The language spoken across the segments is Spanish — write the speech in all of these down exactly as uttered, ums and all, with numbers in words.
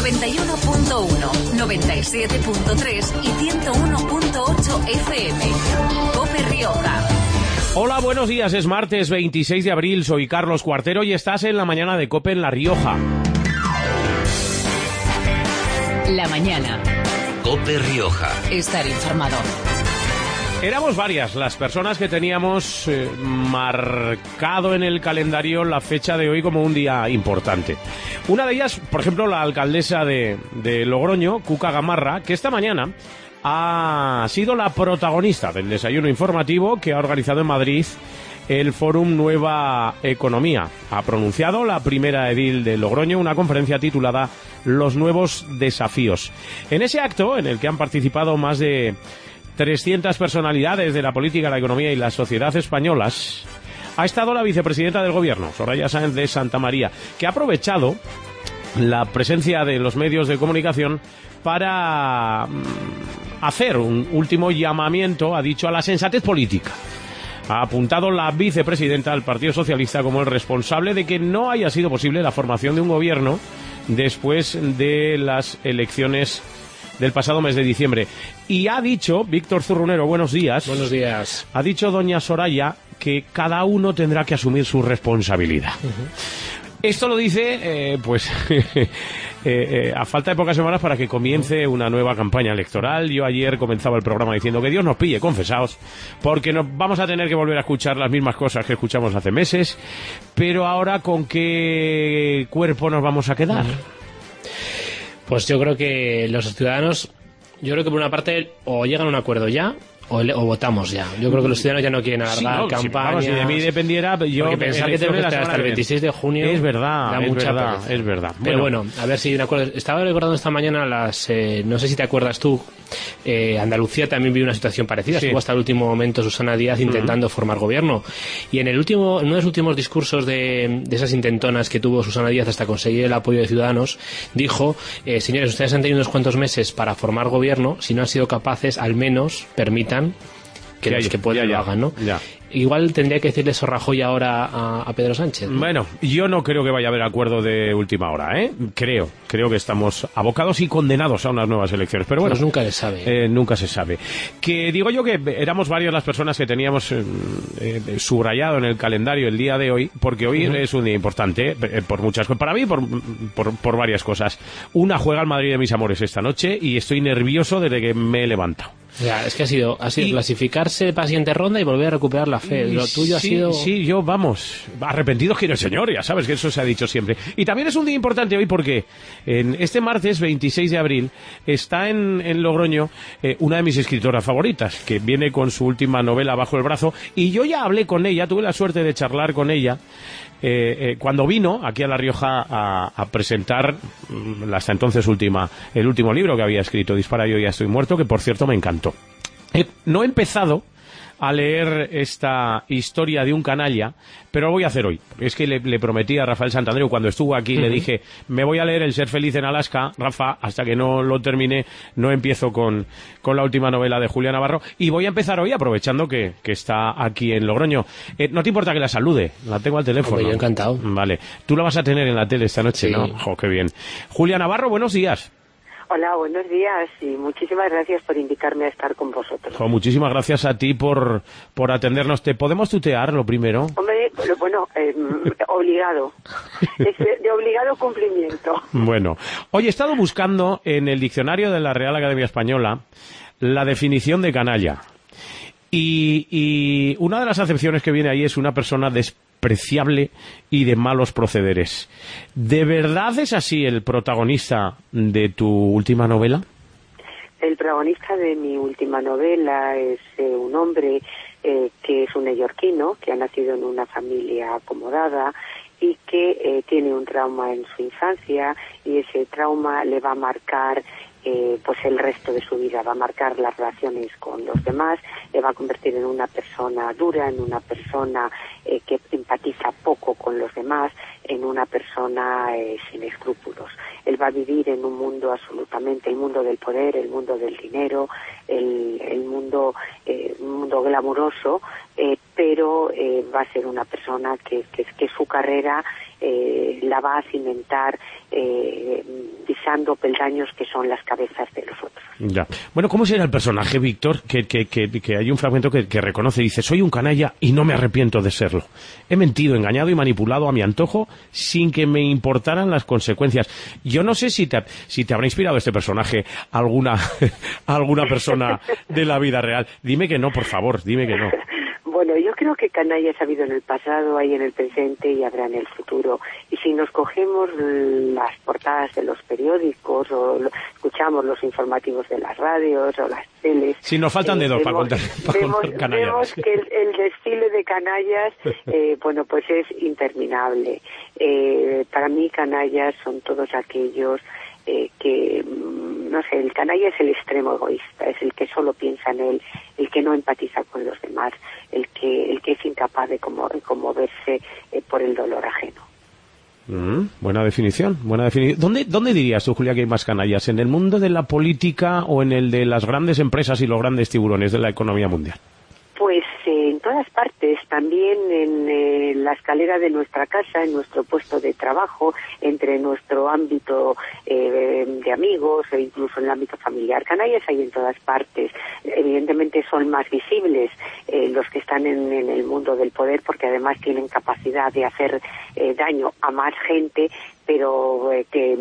noventa y uno punto uno, noventa y siete punto tres y ciento uno punto ocho F M. COPE Rioja. Hola, buenos días. Es martes veintiséis de abril. Soy Carlos Cuartero y estás en la mañana de COPE en La Rioja. La mañana. COPE Rioja. Estar informado. Éramos varias las personas que teníamos eh, marcado en el calendario la fecha de hoy como un día importante. Una de ellas, por ejemplo, la alcaldesa de, de Logroño, Cuca Gamarra, que esta mañana ha sido la protagonista del desayuno informativo que ha organizado en Madrid el Fórum Nueva Economía. Ha pronunciado la primera edil de Logroño una conferencia titulada Los nuevos desafíos. En ese acto, en el que han participado más de trescientas personalidades de la política, la economía y la sociedad españolas, ha estado la vicepresidenta del Gobierno, Soraya Sáenz de Santamaría, que ha aprovechado la presencia de los medios de comunicación para hacer un último llamamiento, ha dicho, a la sensatez política. Ha apuntado la vicepresidenta al Partido Socialista como el responsable de que no haya sido posible la formación de un gobierno después de las elecciones del pasado mes de diciembre. Y ha dicho, Víctor Zurrunero, buenos días. Buenos días. Ha dicho doña Soraya que cada uno tendrá que asumir su responsabilidad. Uh-huh. Esto lo dice, eh, pues, eh, eh, a falta de pocas semanas para que comience una nueva campaña electoral. Yo ayer comenzaba el programa diciendo que Dios nos pille confesados, porque nos vamos a tener que volver a escuchar las mismas cosas que escuchamos hace meses, pero ahora, ¿con qué cuerpo nos vamos a quedar? Uh-huh. Pues yo creo que los ciudadanos, yo creo que por una parte o llegan a un acuerdo ya o, le, o votamos ya. Yo creo que los ciudadanos ya no quieren alargar sí, no, campañas. Si, vamos, si de mí dependiera, yo porque pensar que tenemos que estar hasta el veintiséis de junio es verdad, da es mucha verdad, pereza. es verdad. Pero bueno, bueno, a ver si me acuerdo. Estaba recordando esta mañana las, eh, no sé si te acuerdas tú, eh, Andalucía también vive una situación parecida. Sí. Estuvo hasta el último momento Susana Díaz intentando uh-huh. formar gobierno. Y en el último, en uno de los últimos discursos de, de esas intentonas que tuvo Susana Díaz hasta conseguir el apoyo de Ciudadanos, dijo, eh, señores, ustedes han tenido unos cuantos meses para formar gobierno, si no han sido capaces, al menos permitan que ya, los que puedan ya, ya, lo hagan, ¿no? Ya. Igual tendría que decirle eso Rajoy ahora a, a Pedro Sánchez, ¿no? Bueno, yo no creo que vaya a haber acuerdo de última hora, ¿eh? Creo, creo que estamos abocados y condenados a unas nuevas elecciones, pero bueno. Pues nunca se sabe. Eh, nunca se sabe. Que digo yo que éramos varias las personas que teníamos eh, eh, subrayado en el calendario el día de hoy, porque hoy uh-huh. es un día importante, eh, por muchas cosas. Para mí, por, por, por varias cosas. Una, juega el Madrid de mis amores esta noche y estoy nervioso desde que me he levantado. O sea, es que ha sido, ha sido y, clasificarse para la siguiente ronda y volver a recuperar la fe. Lo tuyo ha sí, sido... Sí, yo, vamos, arrepentidos quiere el Señor, ya sabes que eso se ha dicho siempre. Y también es un día importante hoy porque en este martes veintiséis de abril está en, en Logroño eh, una de mis escritoras favoritas, que viene con su última novela bajo el brazo, y yo ya hablé con ella, tuve la suerte de charlar con ella, Eh, eh, cuando vino aquí a La Rioja a, a presentar la hasta entonces última, el último libro que había escrito, Dispara, yo ya estoy muerto, que por cierto me encantó. Eh, no he empezado a leer esta historia de un canalla, pero lo voy a hacer hoy. Es que le, le prometí a Rafael Santandreu cuando estuvo aquí, uh-huh. le dije, me voy a leer El ser feliz en Alaska, Rafa, hasta que no lo termine, no empiezo con, con la última novela de Julia Navarro, y voy a empezar hoy aprovechando que, que está aquí en Logroño. Eh, ¿No te importa que la salude? La tengo al teléfono. Hombre, yo encantado. Vale. Tú la vas a tener en la tele esta noche, sí. ¿No? Jo, qué bien. Julia Navarro, buenos días. Hola, buenos días y muchísimas gracias por invitarme a estar con vosotros. Jo, muchísimas gracias a ti por, por atendernos. ¿Te podemos tutear lo primero? Hombre, bueno, eh, obligado. Es de obligado cumplimiento. Bueno, hoy he estado buscando en el diccionario de la Real Academia Española la definición de canalla. Y, y una de las acepciones que viene ahí es una persona despreciable y de malos procederes. ¿De verdad es así el protagonista de tu última novela? El protagonista de mi última novela es eh, un hombre eh, que es un neoyorquino, que ha nacido en una familia acomodada y que eh, tiene un trauma en su infancia, y ese trauma le va a marcar Eh, pues el resto de su vida, va a marcar las relaciones con los demás, le va a convertir en una persona dura, en una persona eh, que empatiza poco con los demás, en una persona eh, sin escrúpulos. Él va a vivir en un mundo absolutamente, el mundo del poder, el mundo del dinero, el, el mundo, eh, un mundo glamuroso, eh, pero pero eh, va a ser una persona que, que, que su carrera eh, la va a cimentar eh, pisando peldaños que son las cabezas de los otros. Ya. Bueno, ¿cómo será el personaje, Víctor? Que, que, que, que hay un fragmento que, que reconoce, dice, soy un canalla y no me arrepiento de serlo. He mentido, engañado y manipulado a mi antojo sin que me importaran las consecuencias. Yo no sé si te, si te habrá inspirado este personaje alguna, alguna persona de la vida real. Dime que no, por favor, dime que no. Bueno, yo creo que canallas ha habido en el pasado, hay en el presente y habrá en el futuro. Y si nos cogemos las portadas de los periódicos o lo, escuchamos los informativos de las radios o las teles... Si nos faltan eh, dedos vemos, para contar, para vemos, contar canallas. Vemos que el, el desfile de canallas, eh, bueno, pues es interminable. Eh, para mí canallas son todos aquellos... Eh, que, no sé, el canalla es el extremo egoísta, es el que solo piensa en él, el que no empatiza con los demás, el que el que es incapaz de conmoverse eh, por el dolor ajeno. Mm, buena definición, buena definición. ¿Dónde, ¿Dónde dirías tú, Julia, que hay más canallas? ¿En el mundo de la política o en el de las grandes empresas y los grandes tiburones de la economía mundial? Pues eh, en todas partes, también en eh, la escalera de nuestra casa, en nuestro puesto de trabajo, entre nuestro ámbito eh, de amigos e incluso en el ámbito familiar. Canallas hay en todas partes. Evidentemente son más visibles eh, los que están en, en el mundo del poder porque además tienen capacidad de hacer eh, daño a más gente, pero eh, que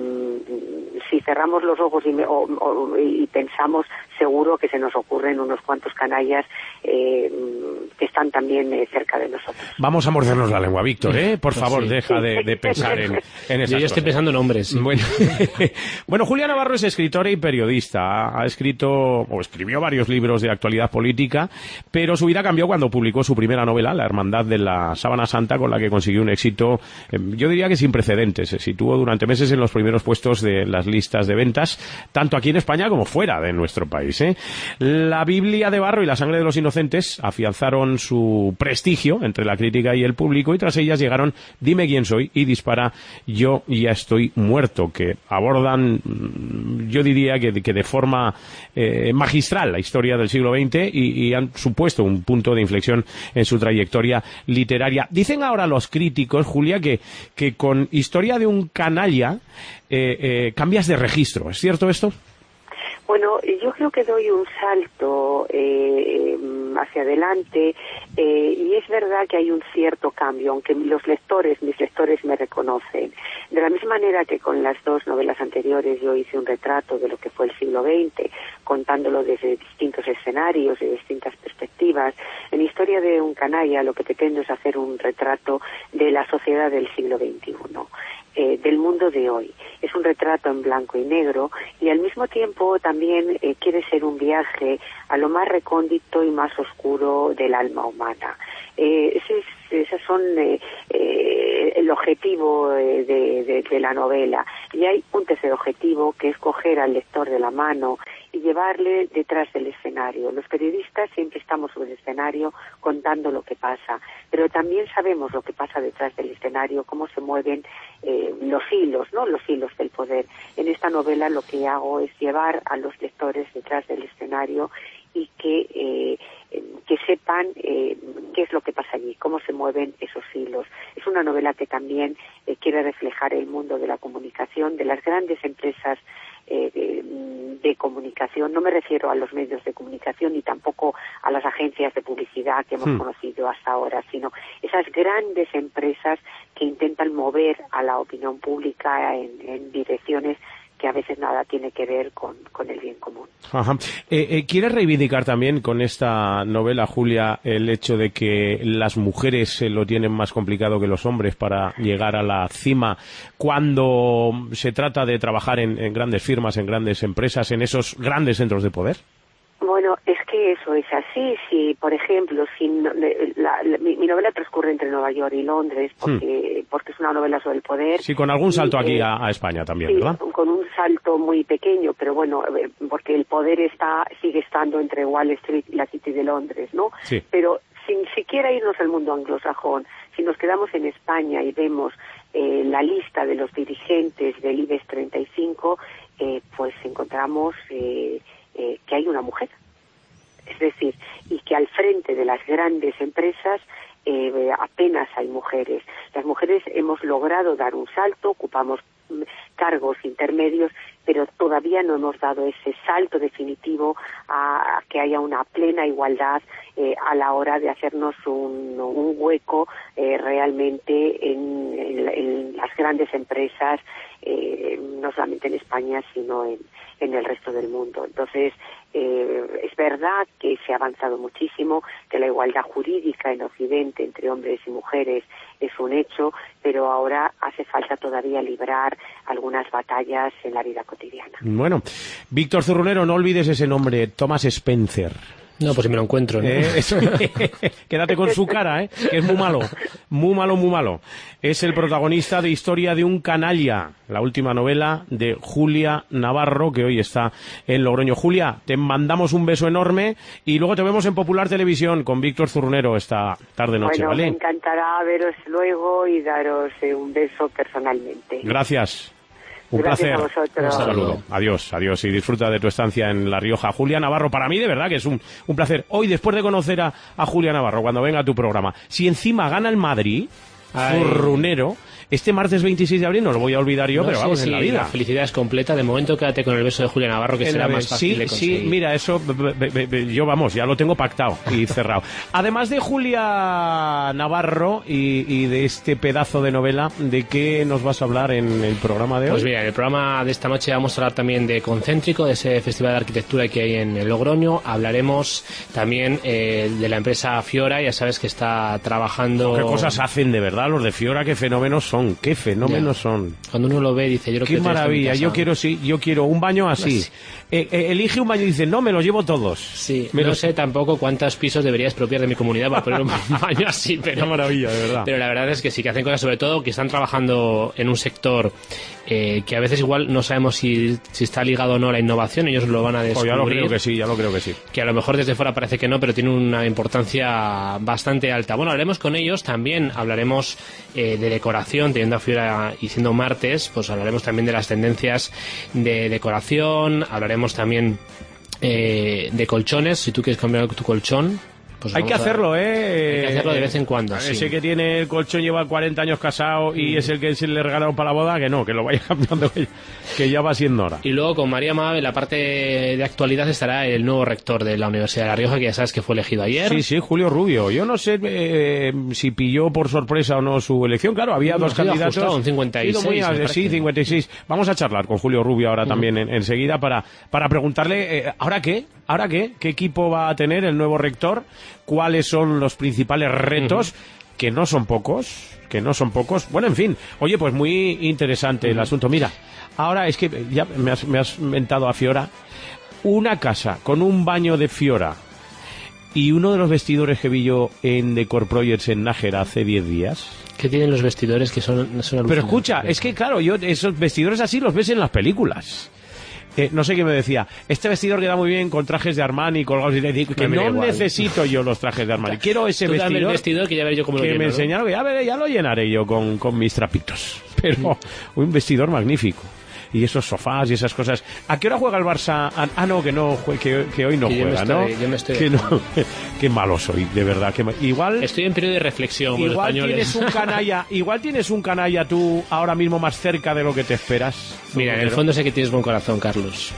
mm, si cerramos los ojos y, me, o, o, y pensamos, seguro que se nos ocurren unos cuantos canallas eh, que están también eh, cerca de nosotros. Vamos a mordernos la lengua, Víctor, ¿eh? Por pues favor, sí. deja de, de pensar en, en esas Yo ya estoy cosas. pensando en hombres. Sí. Bueno, bueno, Julia Navarro es escritora y periodista. Ha escrito, o escribió varios libros de actualidad política, pero su vida cambió cuando publicó su primera novela, La Hermandad de la Sábana Santa, con la que consiguió un éxito, eh, yo diría que sin precedentes. Se situó durante meses en los primeros puestos de las listas de ventas, tanto aquí en España como fuera de nuestro país, ¿eh? La Biblia de barro y La sangre de los inocentes afianzaron su prestigio entre la crítica y el público, y tras ellas llegaron Dime quién soy y Dispara, yo ya estoy muerto, que abordan, yo diría que, que de forma eh, magistral la historia del siglo veinte y, y han supuesto un punto de inflexión en su trayectoria literaria. Dicen ahora los críticos, Julia, que, que con Historia de un canalla eh, eh, cambias de registro. ¿Es cierto esto? Bueno, yo creo que doy un salto eh, hacia adelante eh, y es verdad que hay un cierto cambio, aunque los lectores, mis lectores me reconocen. De la misma manera que con las dos novelas anteriores yo hice un retrato de lo que fue el siglo veinte, contándolo desde distintos escenarios, de distintas perspectivas. En Historia de un canalla lo que pretendo es hacer un retrato de la sociedad del siglo veintiuno. Eh, del mundo de hoy. Es un retrato en blanco y negro y al mismo tiempo también eh, quiere ser un viaje a lo más recóndito y más oscuro del alma humana. Eh, ese es, esos son eh, eh, el objetivo eh, de, de, de la novela. Y hay un tercer objetivo, que es coger al lector de la mano y llevarle detrás del escenario. Los periodistas siempre estamos sobre el escenario contando lo que pasa, pero también sabemos lo que pasa detrás del escenario, cómo se mueven eh, los hilos, ¿no? Los hilos del poder. En esta novela lo que hago es llevar a los lectores detrás del escenario y que eh, que sepan eh, qué es lo que pasa allí, cómo se mueven esos hilos. Es una novela que también eh, quiere reflejar el mundo de la comunicación, de las grandes empresas eh, de, de comunicación. No me refiero a los medios de comunicación ni tampoco a las agencias de publicidad que hemos hmm. conocido hasta ahora, sino esas grandes empresas que intentan mover a la opinión pública en, en direcciones que a veces nada tiene que ver con, con el bien común. Ajá. Eh, eh, ¿Quieres reivindicar también con esta novela, Julia, el hecho de que las mujeres eh, lo tienen más complicado que los hombres para llegar a la cima cuando se trata de trabajar en, en grandes firmas, en grandes empresas, en esos grandes centros de poder? Bueno, es que eso es así. Si, por ejemplo, si no, la, la, mi, mi novela transcurre entre Nueva York y Londres, porque, hmm. porque es una novela sobre el poder. Sí, con algún salto y, aquí eh, a, a España también, sí, ¿verdad? Con un salto muy pequeño, pero bueno, porque el poder está sigue estando entre Wall Street y la City de Londres, ¿no? Sí. Pero sin siquiera irnos al mundo anglosajón, si nos quedamos en España y vemos eh, la lista de los dirigentes del IBEX treinta y cinco, eh, pues encontramos eh, eh, que hay una mujer. Es decir, y que al frente de las grandes empresas eh, apenas hay mujeres. Las mujeres hemos logrado dar un salto, ocupamos cargos intermedios, pero todavía no hemos dado ese salto definitivo a, a que haya una plena igualdad eh, a la hora de hacernos un, un hueco eh, realmente en, en, en las grandes empresas, eh, no solamente en España, sino en, en el resto del mundo. Entonces, eh, es verdad que se ha avanzado muchísimo, que la igualdad jurídica en Occidente entre hombres y mujeres es un hecho, pero ahora hace falta todavía librar algunas batallas en la vida cotidiana. Bueno, Víctor Zurrunero, no olvides ese nombre, Thomas Spencer. No, pues si me lo encuentro, ¿no? Eh, eso, quédate con su cara, ¿eh? Que es muy malo, muy malo, muy malo. Es el protagonista de Historia de un canalla, la última novela de Julia Navarro, que hoy está en Logroño. Julia, te mandamos un beso enorme y luego te vemos en Popular Televisión con Víctor Zurrunero esta tarde-noche, bueno, ¿vale? Me encantará veros luego y daros eh, un beso personalmente. Gracias. Un Gracias placer. A vosotros. Un saludo. Adiós, adiós y disfruta de tu estancia en La Rioja. Julia Navarro, para mí de verdad que es un, un placer. Hoy, después de conocer a, a Julia Navarro, cuando venga a tu programa, si encima gana el Madrid, Zurrunero, este martes veintiséis de abril no lo voy a olvidar yo, no pero sé vamos, si en la vida. La felicidad es completa. De momento quédate con el beso de Julia Navarro, que En será la más fácil sí, de conseguir. Sí, mira, eso be, be, be, yo vamos, ya lo tengo pactado y cerrado. Además de Julia Navarro y, y de este pedazo de novela, ¿de qué nos vas a hablar en el programa de hoy? Pues mira, en el programa de esta noche vamos a hablar también de Concéntrico, de ese festival de arquitectura que hay en el Logroño. Hablaremos también eh, de la empresa Fiora, ya sabes que está trabajando... ¿Qué cosas hacen de verdad los de Fiora? ¿Qué fenómenos son? ¿Qué fenómenos ya. son? Cuando uno lo ve dice, yo lo quiero... Qué maravilla, yo quiero sí, yo quiero un baño así. Sí. Eh, eh, elige un baño y dice, no, me los llevo todos. Sí, me no los... sé tampoco cuántos pisos debería expropiar de mi comunidad para poner un baño así, pero... Qué maravilla, de verdad. Pero la verdad es que sí que hacen cosas, sobre todo que están trabajando en un sector eh, que a veces igual no sabemos si, si está ligado o no a la innovación, ellos lo van a descubrir. Oh, ya lo creo que sí, ya lo creo que sí. Que a lo mejor desde fuera parece que no, pero tiene una importancia bastante alta. Bueno, hablaremos con ellos, también hablaremos eh, de decoración, teniendo a Fiora y siendo martes, pues hablaremos también de las tendencias de decoración, hablaremos también eh, de colchones, si tú quieres cambiar tu colchón. Pues hay que hacerlo, a... ¿eh? Hay que hacerlo de vez en cuando. Ese sí. que tiene el colchón lleva cuarenta años casado y mm. es el que se le regalaron para la boda, que no, que lo vaya cambiando, que ya va siendo hora. Y luego con María Mave, en la parte de actualidad, estará el nuevo rector de la Universidad de La Rioja, que ya sabes que fue elegido ayer. Sí, sí, Julio Rubio. Yo no sé eh, si pilló por sorpresa o no su elección. Claro, había no, dos candidatos. Ajustado, un cincuenta y seis, muy, sí, cincuenta y seis. Vamos a charlar con Julio Rubio ahora mm. también en, enseguida para, para preguntarle, eh, ¿ahora qué? ¿Ahora qué? ¿Qué equipo va a tener el nuevo rector? ¿Cuáles son los principales retos? Uh-huh. Que no son pocos, que no son pocos. Bueno, en fin. Oye, pues muy interesante uh-huh. el asunto. Mira, ahora es que ya me has, me has mentado a Fiora. Una casa con un baño de Fiora y uno de los vestidores que vi yo en Decor Projects en Nájera hace diez días. ¿Qué tienen los vestidores que son, son Pero escucha, es que claro, yo esos vestidores así los ves en las películas. Eh, no sé qué me decía, este vestidor queda muy bien con trajes de Armani colgados y decir que no igual. Necesito yo los trajes de Armani, quiero ese vestidor, el vestidor que ya veré yo cómo lo que lleno, me ¿no? enseñaron, que ya, veré, ya lo llenaré yo con, con mis trapitos, pero mm. un vestidor magnífico. Y esos sofás y esas cosas. ¿A qué hora juega el Barça? Ah, no, que no que, que hoy no que juega, estoy, ¿no? Yo me estoy que no, qué malo soy, de verdad. Que igual estoy en periodo de reflexión. Igual los tienes un canalla, igual tienes un canalla tú ahora mismo más cerca de lo que te esperas. Mira, en el fondo sé que tienes buen corazón, Carlos.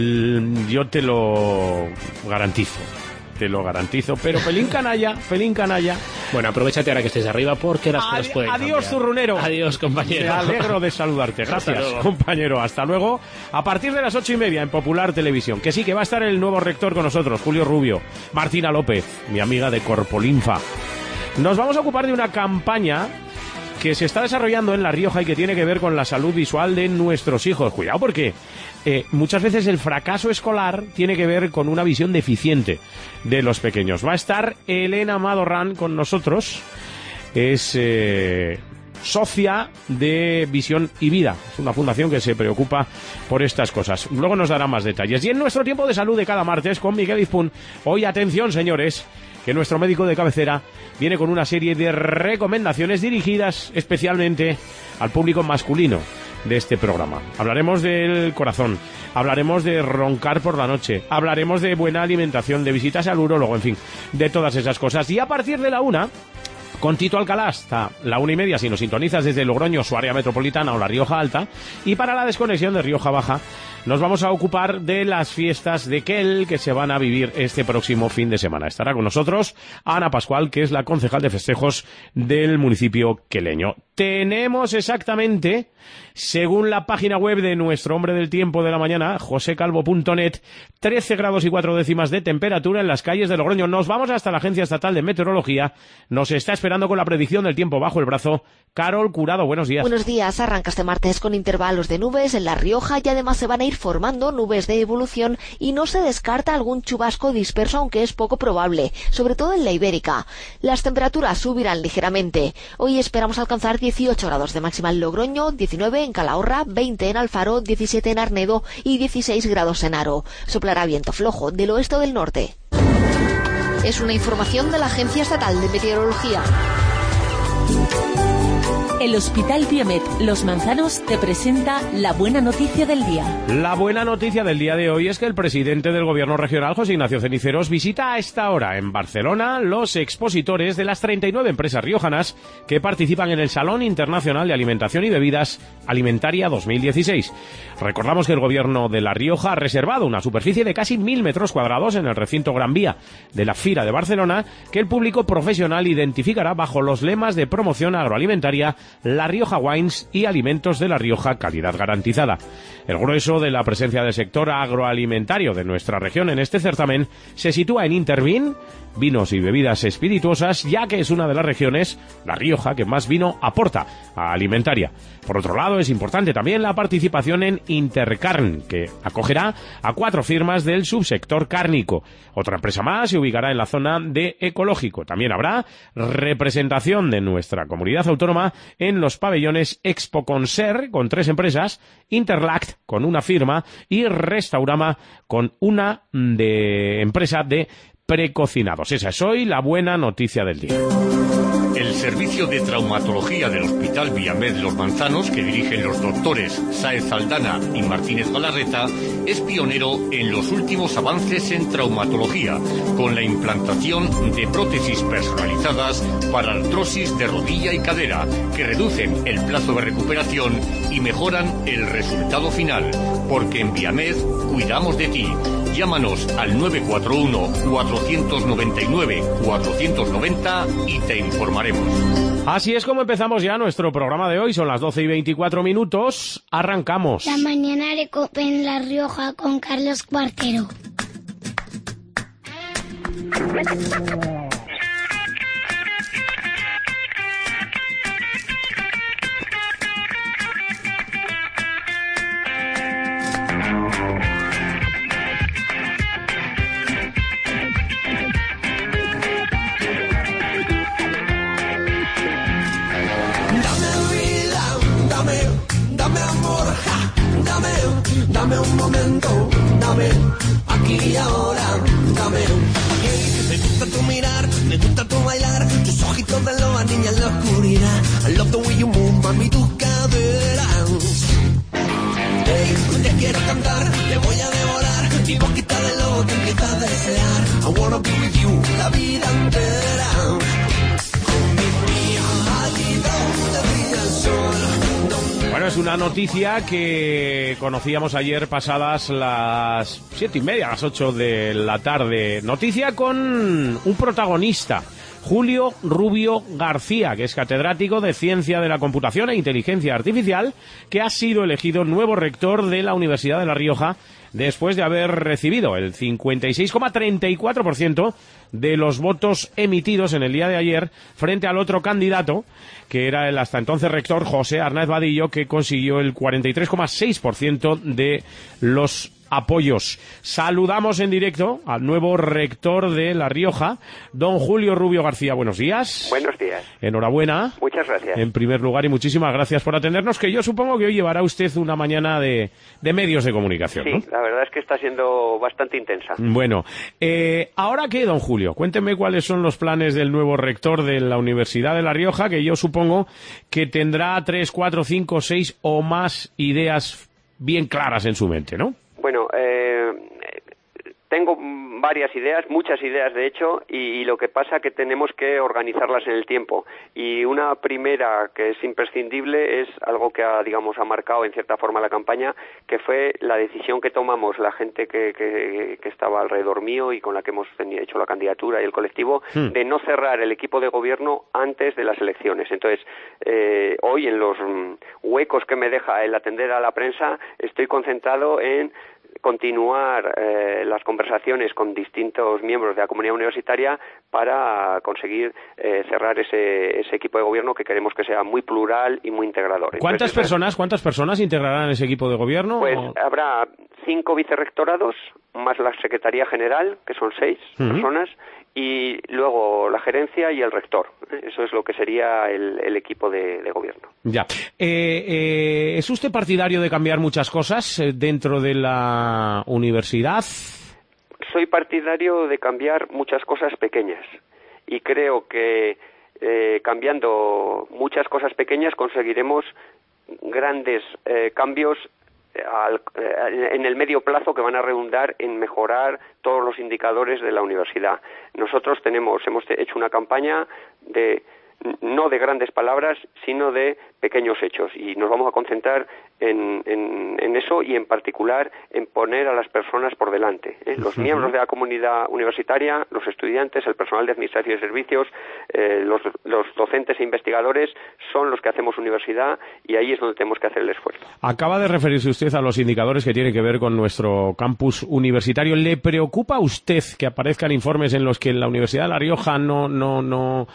Yo te lo garantizo. Te lo garantizo, pero pelín canalla, pelín canalla. Bueno, aprovechate ahora que estés arriba porque las cosas pueden Adiós, cambiar. Zurrunero. Adiós, compañero. Me alegro de saludarte. Gracias, hasta compañero. Hasta luego. A partir de las ocho y media en Popular Televisión. Que sí, que va a estar el nuevo rector con nosotros, Julio Rubio. Martina López, mi amiga de Corpolinfa. Nos vamos a ocupar de una campaña que se está desarrollando en La Rioja y que tiene que ver con la salud visual de nuestros hijos. Cuidado porque eh, muchas veces el fracaso escolar tiene que ver con una visión deficiente de los pequeños. Va a estar Elena Madorrán con nosotros. Es eh, socia de Visión y Vida. Es una fundación que se preocupa por estas cosas. Luego nos dará más detalles. Y en nuestro tiempo de salud de cada martes con Miguel Izpún. Hoy, atención, señores, que nuestro médico de cabecera viene con una serie de recomendaciones dirigidas especialmente al público masculino de este programa. Hablaremos del corazón, hablaremos de roncar por la noche, hablaremos de buena alimentación, de visitas al urólogo, en fin, de todas esas cosas. Y a partir de la una Con Tito Alcalá hasta la una y media si nos sintonizas desde Logroño, su área metropolitana o la Rioja Alta. Y para la desconexión de Rioja Baja nos vamos a ocupar de las fiestas de Quel que se van a vivir este próximo fin de semana. Estará con nosotros Ana Pascual, que es la concejal de festejos del municipio queleño. Tenemos exactamente, según la página web de nuestro hombre del tiempo de la mañana, josecalvo punto net, trece grados y cuatro décimas de temperatura en las calles de Logroño. Nos vamos hasta la Agencia Estatal de Meteorología. Nos está esperando con la predicción del tiempo bajo el brazo Carol Curado. Buenos días. Buenos días. Arranca este martes con intervalos de nubes en La Rioja y además se van a ir formando nubes de evolución y no se descarta algún chubasco disperso, aunque es poco probable, sobre todo en la Ibérica. Las temperaturas subirán ligeramente. Hoy esperamos alcanzar dieciocho grados de máxima en Logroño, diecinueve en Calahorra, veinte en Alfaro, diecisiete en Arnedo y dieciséis grados en Haro. Soplará viento flojo del oeste o del norte. Es una información de la Agencia Estatal de Meteorología. El Hospital Biomet Los Manzanos te presenta la buena noticia del día. La buena noticia del día de hoy es que el presidente del Gobierno regional, José Ignacio Ceniceros, visita a esta hora en Barcelona los expositores de las treinta y nueve empresas riojanas que participan en el Salón Internacional de Alimentación y Bebidas Alimentaria dos mil dieciséis. Recordamos que el Gobierno de La Rioja ha reservado una superficie de casi mil metros cuadrados en el recinto Gran Vía de la Fira de Barcelona, que el público profesional identificará bajo los lemas de promoción agroalimentaria, La Rioja Wines y alimentos de La Rioja, calidad garantizada. El grueso de la presencia del sector agroalimentario de nuestra región en este certamen se sitúa en Intervin, vinos y bebidas espirituosas, ya que es una de las regiones, La Rioja, que más vino aporta a alimentaria. Por otro lado, es importante también la participación en Intercarn, que acogerá a cuatro firmas del subsector cárnico. Otra empresa más se ubicará en la zona de ecológico. También habrá representación de nuestra comunidad autónoma en los pabellones Expo Conser, con tres empresas, Interlact, con una firma, y Restaurama, con una de empresa de precocinados. Esa es hoy la buena noticia del día. El servicio de traumatología del Hospital Biomet Los Manzanos, que dirigen los doctores Sáez Aldana y Martínez Galarreta, es pionero en los últimos avances en traumatología, con la implantación de prótesis personalizadas para artrosis de rodilla y cadera, que reducen el plazo de recuperación y mejoran el resultado final. Porque en Biomet cuidamos de ti. Llámanos al nueve cuatro uno, cuatro nueve nueve, cuatro nueve cero y te informaremos. Así es como empezamos ya nuestro programa de hoy. Son las doce y veinticuatro minutos. Arrancamos. La mañana de COPE en La Rioja con Carlos Cuartero. Dame un momento, dame, aquí y ahora, dame. Me gusta tu mirar, me gusta tu bailar, tus ojitos de loba, niña en la oscuridad. I love the way you move, mami, tus caderas. Hey, te quiero cantar, te voy a devorar, mi boquita de lobo te empieza a desear. I wanna be with you, la vida entera. Con mi fría, allí donde brilla el sol. Bueno, es una noticia que conocíamos ayer pasadas las siete y media, las ocho de la tarde. Noticia con un protagonista, Julio Rubio García, que es catedrático de Ciencia de la Computación e Inteligencia Artificial, que ha sido elegido nuevo rector de la Universidad de La Rioja después de haber recibido el cincuenta y seis coma treinta y cuatro por ciento de los votos emitidos en el día de ayer frente al otro candidato, que era el hasta entonces rector José Arnaiz Vadillo, que consiguió el cuarenta y tres coma seis por ciento de los apoyos. Saludamos en directo al nuevo rector de La Rioja, don Julio Rubio García. Buenos días. Buenos días. Enhorabuena. Muchas gracias. En primer lugar, y muchísimas gracias por atendernos, que yo supongo que hoy llevará usted una mañana de, de medios de comunicación, Sí, ¿no? La verdad es que está siendo bastante intensa. Bueno, eh, ¿ahora qué, don Julio? Cuénteme cuáles son los planes del nuevo rector de la Universidad de La Rioja, que yo supongo que tendrá tres, cuatro, cinco, seis o más ideas bien claras en su mente, ¿no? Bueno, eh, tengo varias ideas, muchas ideas de hecho, y, y lo que pasa que tenemos que organizarlas en el tiempo. Y una primera que es imprescindible es algo que ha, digamos, ha marcado en cierta forma la campaña, que fue la decisión que tomamos la gente que, que, que estaba alrededor mío y con la que hemos hecho la candidatura y el colectivo, hmm. de no cerrar el equipo de gobierno antes de las elecciones. Entonces, eh, hoy en los mm, huecos que me deja el atender a la prensa, estoy concentrado en continuar eh, las conversaciones con distintos miembros de la comunidad universitaria para conseguir eh, cerrar ese, ese equipo de gobierno que queremos que sea muy plural y muy integrador. ¿Cuántas Entonces, personas cuántas personas integrarán ese equipo de gobierno? Pues o... habrá cinco vicerrectorados más la Secretaría General, que son seis uh-huh. personas, y luego la gerencia y el rector. Eso es lo que sería el, el equipo de, de gobierno. Ya. Eh, eh, ¿Es usted partidario de cambiar muchas cosas dentro de la universidad? Soy partidario de cambiar muchas cosas pequeñas. Y creo que eh, cambiando muchas cosas pequeñas conseguiremos grandes eh, cambios Al, eh, en el medio plazo que van a redundar en mejorar todos los indicadores de la universidad. Nosotros tenemos, hemos hecho una campaña de no de grandes palabras, sino de pequeños hechos, y nos vamos a concentrar en, en, en eso y en particular en poner a las personas por delante, ¿eh? Los uh-huh. miembros de la comunidad universitaria, los estudiantes, el personal de administración y servicios, eh, los, los docentes e investigadores son los que hacemos universidad, y ahí es donde tenemos que hacer el esfuerzo. Acaba de referirse usted a los indicadores que tienen que ver con nuestro campus universitario. ¿Le preocupa a usted que aparezcan informes en los que la Universidad de La Rioja no no no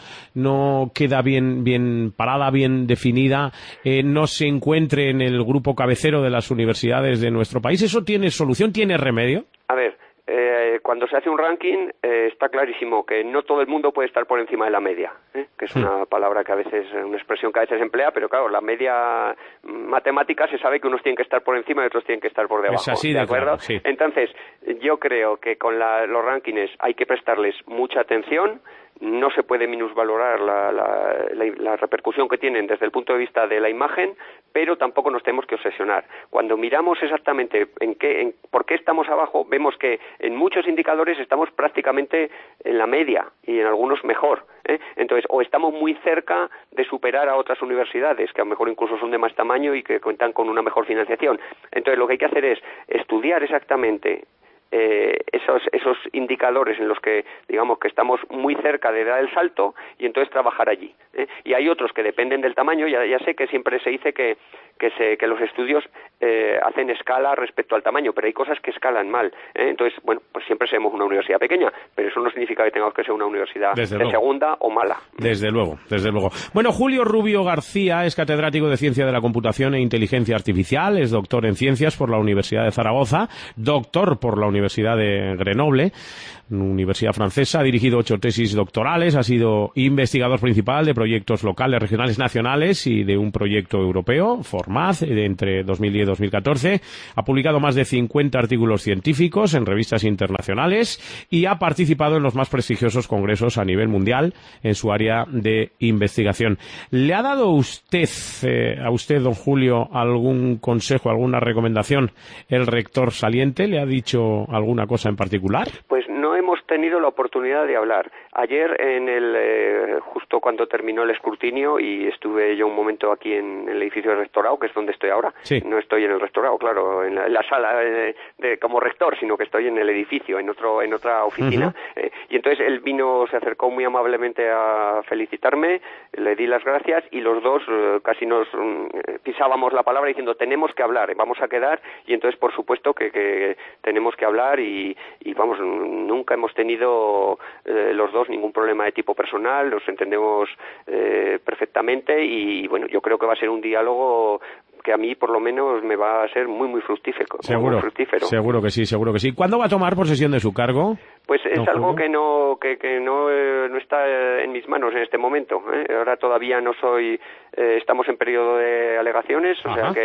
no queda bien bien parada, bien definida, eh, no se encuentre en el grupo cabecero de las universidades de nuestro país? ¿Eso tiene solución, tiene remedio? A ver, eh, cuando se hace un ranking eh, está clarísimo que no todo el mundo puede estar por encima de la media, ¿eh? que es una palabra que a veces, una expresión que a veces se emplea, pero claro, la media matemática se sabe que unos tienen que estar por encima y otros tienen que estar por debajo. Es así de, ¿de acuerdo? Claro, sí. Entonces, yo creo que con la, los rankings hay que prestarles mucha atención. No se puede minusvalorar la, la, la, la repercusión que tienen desde el punto de vista de la imagen, pero tampoco nos tenemos que obsesionar. Cuando miramos exactamente en qué, en por qué estamos abajo, vemos que en muchos indicadores estamos prácticamente en la media y en algunos mejor, ¿eh? Entonces, o estamos muy cerca de superar a otras universidades, que a lo mejor incluso son de más tamaño y que cuentan con una mejor financiación. Entonces, lo que hay que hacer es estudiar exactamente Eh, esos esos indicadores en los que digamos que estamos muy cerca de dar el salto y entonces trabajar allí, ¿eh? Y hay otros que dependen del tamaño. Ya, ya sé que siempre se dice que que, se, que los estudios eh, hacen escala respecto al tamaño, pero hay cosas que escalan mal, ¿eh? Entonces, bueno, pues siempre seremos una universidad pequeña, pero eso no significa que tengamos que ser una universidad desde de luego. segunda o mala. Desde luego, desde luego. Bueno, Julio Rubio García es catedrático de Ciencia de la Computación e Inteligencia Artificial, es doctor en Ciencias por la Universidad de Zaragoza, doctor por la Universidad de Grenoble, universidad francesa, ha dirigido ocho tesis doctorales, ha sido investigador principal de proyectos locales, regionales, nacionales y de un proyecto europeo, Formaz, de entre dos mil diez y dos mil catorce, ha publicado más de cincuenta artículos científicos en revistas internacionales y ha participado en los más prestigiosos congresos a nivel mundial en su área de investigación. ¿Le ha dado usted, eh, a usted, don Julio, algún consejo, alguna recomendación el rector saliente? ¿Le ha dicho alguna cosa en particular? Pues no hemos tenido la oportunidad de hablar. Ayer, en el eh, justo cuando terminó el escrutinio, y estuve yo un momento aquí en el edificio del rectorado, que es donde estoy ahora. Sí. No estoy en el rectorado, claro, en la, en la sala de, de, como rector, sino que estoy en el edificio, en otro en otra oficina. Uh-huh. Eh, y entonces él vino, se acercó muy amablemente a felicitarme, le di las gracias y los dos eh, casi nos eh, pisábamos la palabra diciendo tenemos que hablar, vamos a quedar, y entonces por supuesto que, que tenemos que hablar y, y vamos, nunca hemos tenido eh, los dos ningún problema de tipo personal, nos entendemos eh, perfectamente y bueno, yo creo que va a ser un diálogo que a mí por lo menos me va a ser muy muy fructífero. Seguro, muy fructífero. Seguro que sí, seguro que sí. ¿Cuándo va a tomar posesión de su cargo? Pues es algo que no que, que no, eh, no está en mis manos en este momento, ¿eh? Ahora todavía no soy, eh, estamos en periodo de alegaciones, o Ajá. sea que,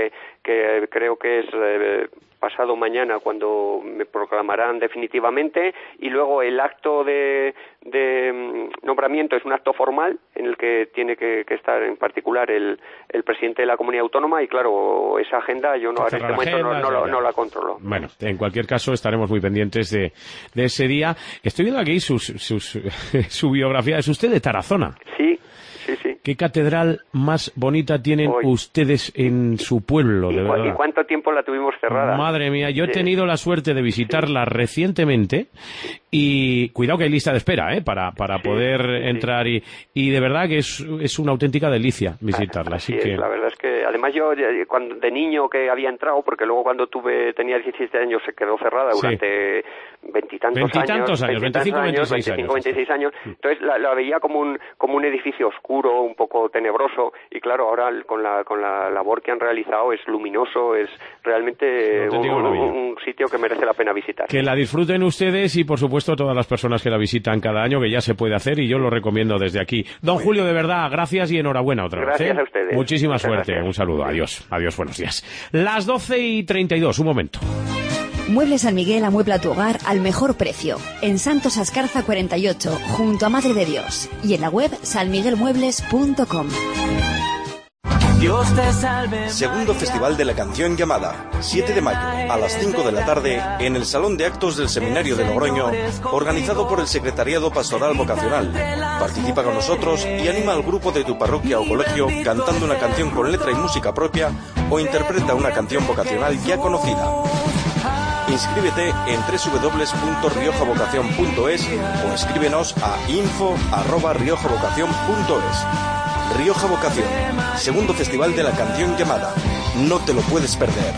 que creo que es eh, pasado mañana cuando me proclamarán definitivamente, y luego el acto de, de nombramiento es un acto formal en el que tiene que, que estar en particular el, el presidente de la comunidad autónoma, y claro, esa agenda yo no, en este momento no, no, no, no la controlo. Bueno, en cualquier caso estaremos muy pendientes de, de ese día. Estoy viendo aquí sus, sus, su biografía. ¿Es usted de Tarazona? Sí. Sí, sí. ¿Qué catedral más bonita tienen Hoy. ustedes en su pueblo? ¿Y, de verdad? ¿Y cuánto tiempo la tuvimos cerrada? Madre mía, yo sí. he tenido la suerte de visitarla sí. recientemente y cuidado que hay lista de espera, ¿eh? Para, para sí, poder sí, entrar y, y de verdad que es, es una auténtica delicia visitarla. Así, así que... es, la verdad es que además yo cuando, de niño que había entrado, porque luego cuando tuve tenía diecisiete años se quedó cerrada durante veintitantos sí. años. años, veinticinco, veintiséis años. veintiséis años. Entonces la, la veía como un, como un edificio oscuro, un poco tenebroso, y claro, ahora con la con la labor que han realizado es luminoso, es realmente un, un, un sitio que merece la pena visitar. Que la disfruten ustedes y por supuesto todas las personas que la visitan cada año, que ya se puede hacer y yo lo recomiendo desde aquí. Don Muy Julio, de verdad, gracias y enhorabuena otra gracias vez. Gracias ¿eh? a ustedes. Muchísima Muchas suerte, gracias. un saludo, adiós, adiós, buenos días. Las doce y treinta y dos, un momento. Muebles San Miguel amuebla tu hogar al mejor precio. En Santos Ascarza cuarenta y ocho, junto a Madre de Dios. Y en la web san miguel muebles punto com. Dios te salve. Segundo Festival de la Canción Llamada, siete de mayo, a las cinco de la tarde, en el Salón de Actos del Seminario de Logroño, organizado por el Secretariado Pastoral Vocacional. Participa con nosotros y anima al grupo de tu parroquia o colegio cantando una canción con letra y música propia o interpreta una canción vocacional ya conocida. Inscríbete en doble u doble u doble u punto rioja vocación punto es o escríbenos a info arroba rioja vocación punto es. Rioja Vocación, segundo Festival de la Canción Llamada. No te lo puedes perder.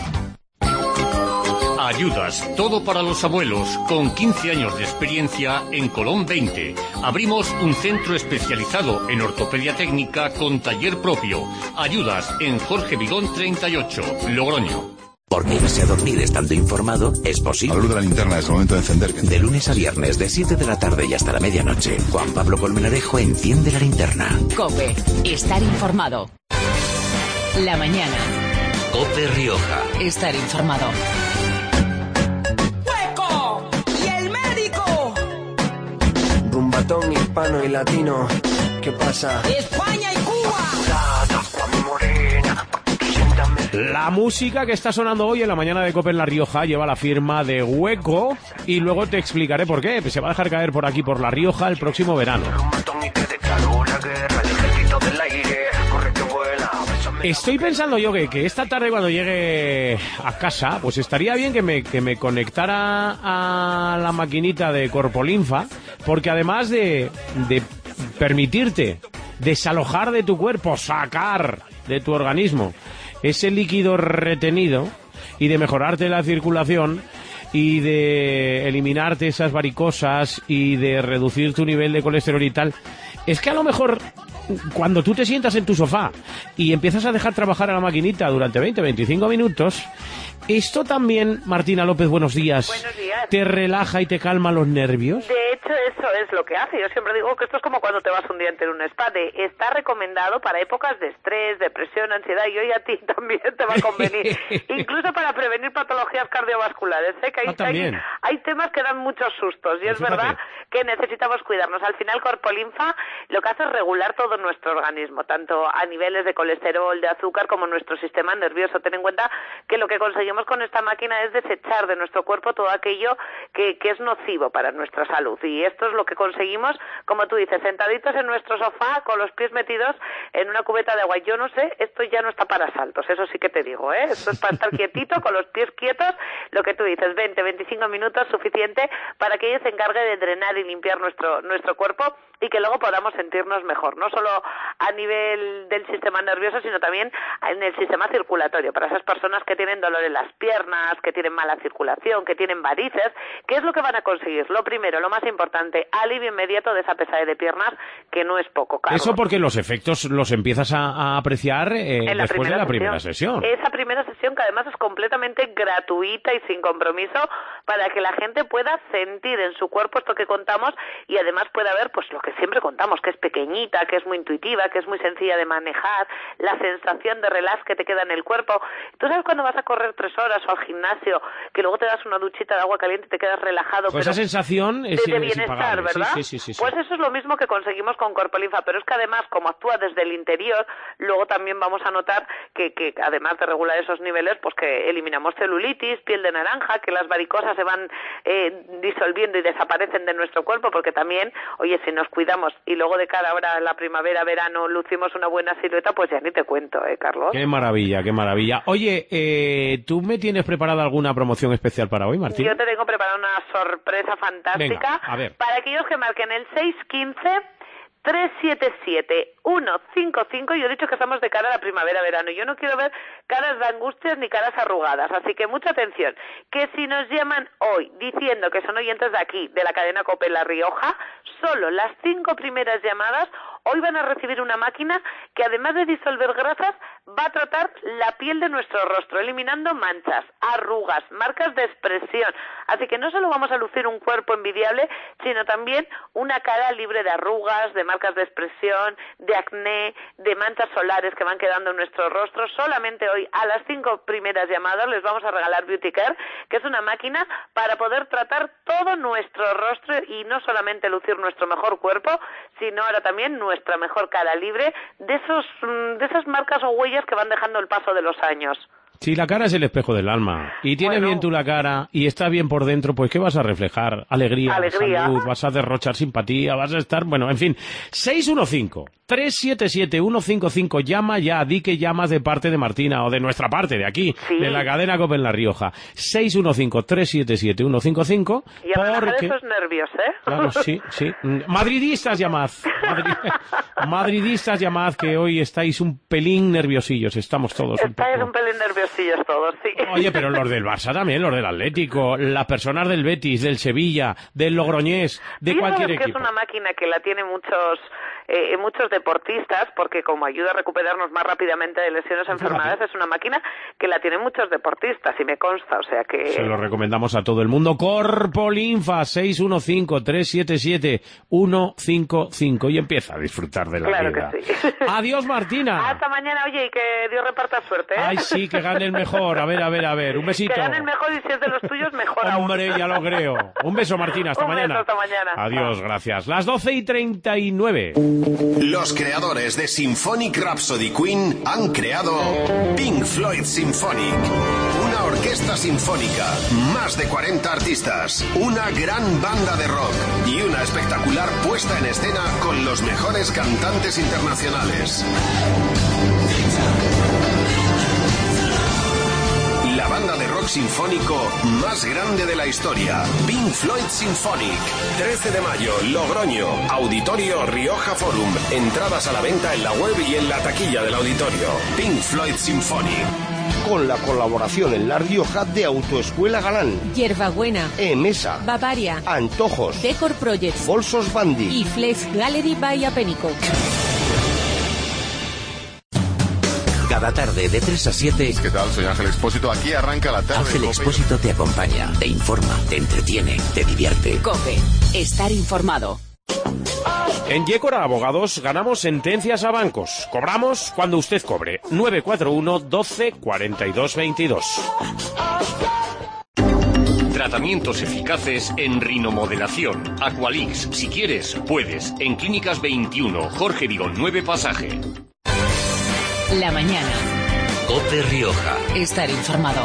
Ayudas, todo para los abuelos, con quince años de experiencia en Colón veinte. Abrimos un centro especializado en ortopedia técnica con taller propio. Ayudas en Jorge Vigón treinta y ocho, Logroño. Porque irse a dormir estando informado es posible. La luz de la linterna es el momento de encender. De lunes a viernes, de siete de la tarde y hasta la medianoche, Juan Pablo Colmenarejo enciende la linterna. COPE. Estar informado. La mañana. COPE Rioja. Estar informado. ¡Hueco! ¡Y el médico! Rumbatón hispano y latino. ¿Qué pasa? ¡España y Cuba! La música que está sonando hoy en la mañana de COPE en La Rioja lleva la firma de Hueco y luego te explicaré por qué. Se va a dejar caer por aquí, por La Rioja, el próximo verano. Estoy pensando yo que, que esta tarde cuando llegue a casa, pues estaría bien que me, que me conectara a la maquinita de Corpolinfa, porque además de, de permitirte desalojar de tu cuerpo, sacar de tu organismo ese líquido retenido y de mejorarte la circulación y de eliminarte esas varicosas y de reducir tu nivel de colesterol y tal, es que a lo mejor cuando tú te sientas en tu sofá y empiezas a dejar trabajar a la maquinita durante veinte, veinticinco minutos, esto también, Martina López, buenos días, buenos días, ¿te relaja y te calma los nervios? De hecho, eso es lo que hace. Yo siempre digo que esto es como cuando te vas un día entero en un spa. De, está recomendado para épocas de estrés, depresión, ansiedad, y hoy a ti también te va a convenir. Incluso para prevenir patologías cardiovasculares. ¿eh? Que hay, ah, hay, hay temas que dan muchos sustos, y pues es fíjate. verdad que necesitamos cuidarnos. Al final, Corpolinfa lo que hace es regular todo nuestro organismo, tanto a niveles de colesterol, de azúcar, como nuestro sistema nervioso. Ten en cuenta que lo que conseguimos con esta máquina es desechar de nuestro cuerpo todo aquello que, que es nocivo para nuestra salud, y esto es lo que conseguimos, como tú dices, sentaditos en nuestro sofá con los pies metidos en una cubeta de agua. Yo no sé, esto ya no está para saltos, eso sí que te digo, ¿eh? Esto es para estar quietito, con los pies quietos, lo que tú dices, veinte, veinticinco minutos, suficiente para que ella se encargue de drenar y limpiar nuestro, nuestro cuerpo, y que luego podamos sentirnos mejor, no solo a nivel del sistema nervioso, sino también en el sistema circulatorio, para esas personas que tienen dolor en las piernas, que tienen mala circulación, que tienen varices. ¿Qué es lo que van a conseguir? Lo primero, lo más importante, importante, alivio inmediato de esa pesadez de piernas, que no es poco, Carlos. Eso porque los efectos los empiezas a, a apreciar eh, en la después de la sesión. primera sesión. Esa primera sesión, que además es completamente gratuita y sin compromiso, para que la gente pueda sentir en su cuerpo esto que contamos y además pueda ver pues lo que siempre contamos, que es pequeñita, que es muy intuitiva, que es muy sencilla de manejar, la sensación de relax que te queda en el cuerpo. Tú sabes cuando vas a correr tres horas o al gimnasio, que luego te das una duchita de agua caliente y te quedas relajado. Pues pero esa sensación es, de, de es bienestar, impagable. ¿verdad? Sí, sí, sí, sí, pues sí. eso es lo mismo que conseguimos con Corpolinfa, pero es que además, como actúa desde el interior, luego también vamos a notar que, que además de regular esos niveles, pues que eliminamos celulitis, piel de naranja, que las varicosas se van eh, disolviendo y desaparecen de nuestro cuerpo, porque también, oye, si nos cuidamos y luego de cara ahora a la primavera, verano, lucimos una buena silueta, pues ya ni te cuento, ¿eh, Carlos? Qué maravilla, qué maravilla. Oye, eh, ¿tú me tienes preparada alguna promoción especial para hoy, Martín? Yo te tengo preparada una sorpresa fantástica. Venga, a ver. Para aquellos que marquen el seis uno cinco, tres siete siete, uno cinco cinco. Yo he dicho que estamos de cara a la primavera-verano. Yo no quiero ver caras de angustias ni caras arrugadas, así que mucha atención. Que si nos llaman hoy diciendo que son oyentes de aquí, de la cadena COPE La Rioja, solo las cinco primeras llamadas hoy van a recibir una máquina que, además de disolver grasas, va a tratar la piel de nuestro rostro, eliminando manchas, arrugas, marcas de expresión. Así que no solo vamos a lucir un cuerpo envidiable, sino también una cara libre de arrugas, de marcas de expresión, de acné, de manchas solares que van quedando en nuestro rostro. Solamente hoy, a las cinco primeras llamadas, les vamos a regalar Beauty Care, que es una máquina para poder tratar todo nuestro rostro y no solamente lucir nuestro mejor cuerpo, sino ahora también nuestro nuestra mejor cara libre de esos de esas marcas o huellas que van dejando el paso de los años. Si la cara es el espejo del alma y tienes bueno, bien tú la cara y estás bien por dentro, pues ¿qué vas a reflejar? Alegría, alegría, salud, vas a derrochar simpatía, vas a estar... Bueno, en fin, seis uno cinco, tres siete siete, uno cinco cinco, llama ya, di que llamas de parte de Martina o de nuestra parte, de aquí, sí, de la cadena COPE en La Rioja. seis uno cinco, tres siete siete, uno cinco cinco. Y a manejar esos nervios, ¿eh? Claro, sí, sí. Madridistas llamad, Madrid... madridistas llamad, que hoy estáis un pelín nerviosillos, estamos todos un Estáis poco... un pelín nerviosillos todos, sí. Oye, pero los del Barça también, los del Atlético, las personas del Betis, del Sevilla, del Logroñés, de sí, cualquier sabes que equipo. Es una máquina que la tiene muchos eh, muchos deportistas, porque como ayuda a recuperarnos más rápidamente de lesiones o enfermedades, es una máquina que la tienen muchos deportistas, y me consta, o sea que... Se lo recomendamos a todo el mundo. Corpolinfa, seis uno cinco, tres siete siete, uno cinco cinco, y empieza a disfrutar de la claro vida. Que sí. Adiós, Martina. Hasta mañana, oye, y que Dios reparta suerte, ¿eh? Ay, sí, que gane el mejor. A ver, a ver, a ver. Un besito. Que gane el mejor, y si es de los tuyos, mejor aún. Hombre, ya lo creo. Un beso, Martina. Hasta Un mañana. beso, hasta mañana. Adiós, gracias. Las doce y treinta y nueve. Los creadores de Symphonic Rhapsody Queen han creado Pink Floyd Symphonic. Una orquesta sinfónica, más de cuarenta artistas, una gran banda de rock y una espectacular puesta en escena con los mejores cantantes internacionales. La banda de rock sinfónico más grande de la historia, Pink Floyd Symphonic. trece de mayo, Logroño, Auditorio Rioja Forum. Entradas a la venta en la web y en la taquilla del auditorio. Pink Floyd Symphonic. Con la colaboración en La Rioja de Autoescuela Galán, Hierbabuena, Emesa, Bavaria, Antojos, Decor Projects, Bolsos Bandi y Flex Gallery by Apenico. Cada tarde de tres a siete... ¿Qué tal? Soy Ángel Expósito. Aquí arranca la tarde. Ángel Expósito te acompaña, te informa, te entretiene, te divierte. COPE. Estar informado. En Yécora Abogados ganamos sentencias a bancos. Cobramos cuando usted cobre. nueve cuatro uno, doce, cuarenta y dos, veintidós. Tratamientos eficaces en rinomodelación. Aqualix, si quieres, puedes. En Clínicas veintiuno, Jorge Vigón nueve Pasaje. La mañana. COPE Rioja. Estar informado.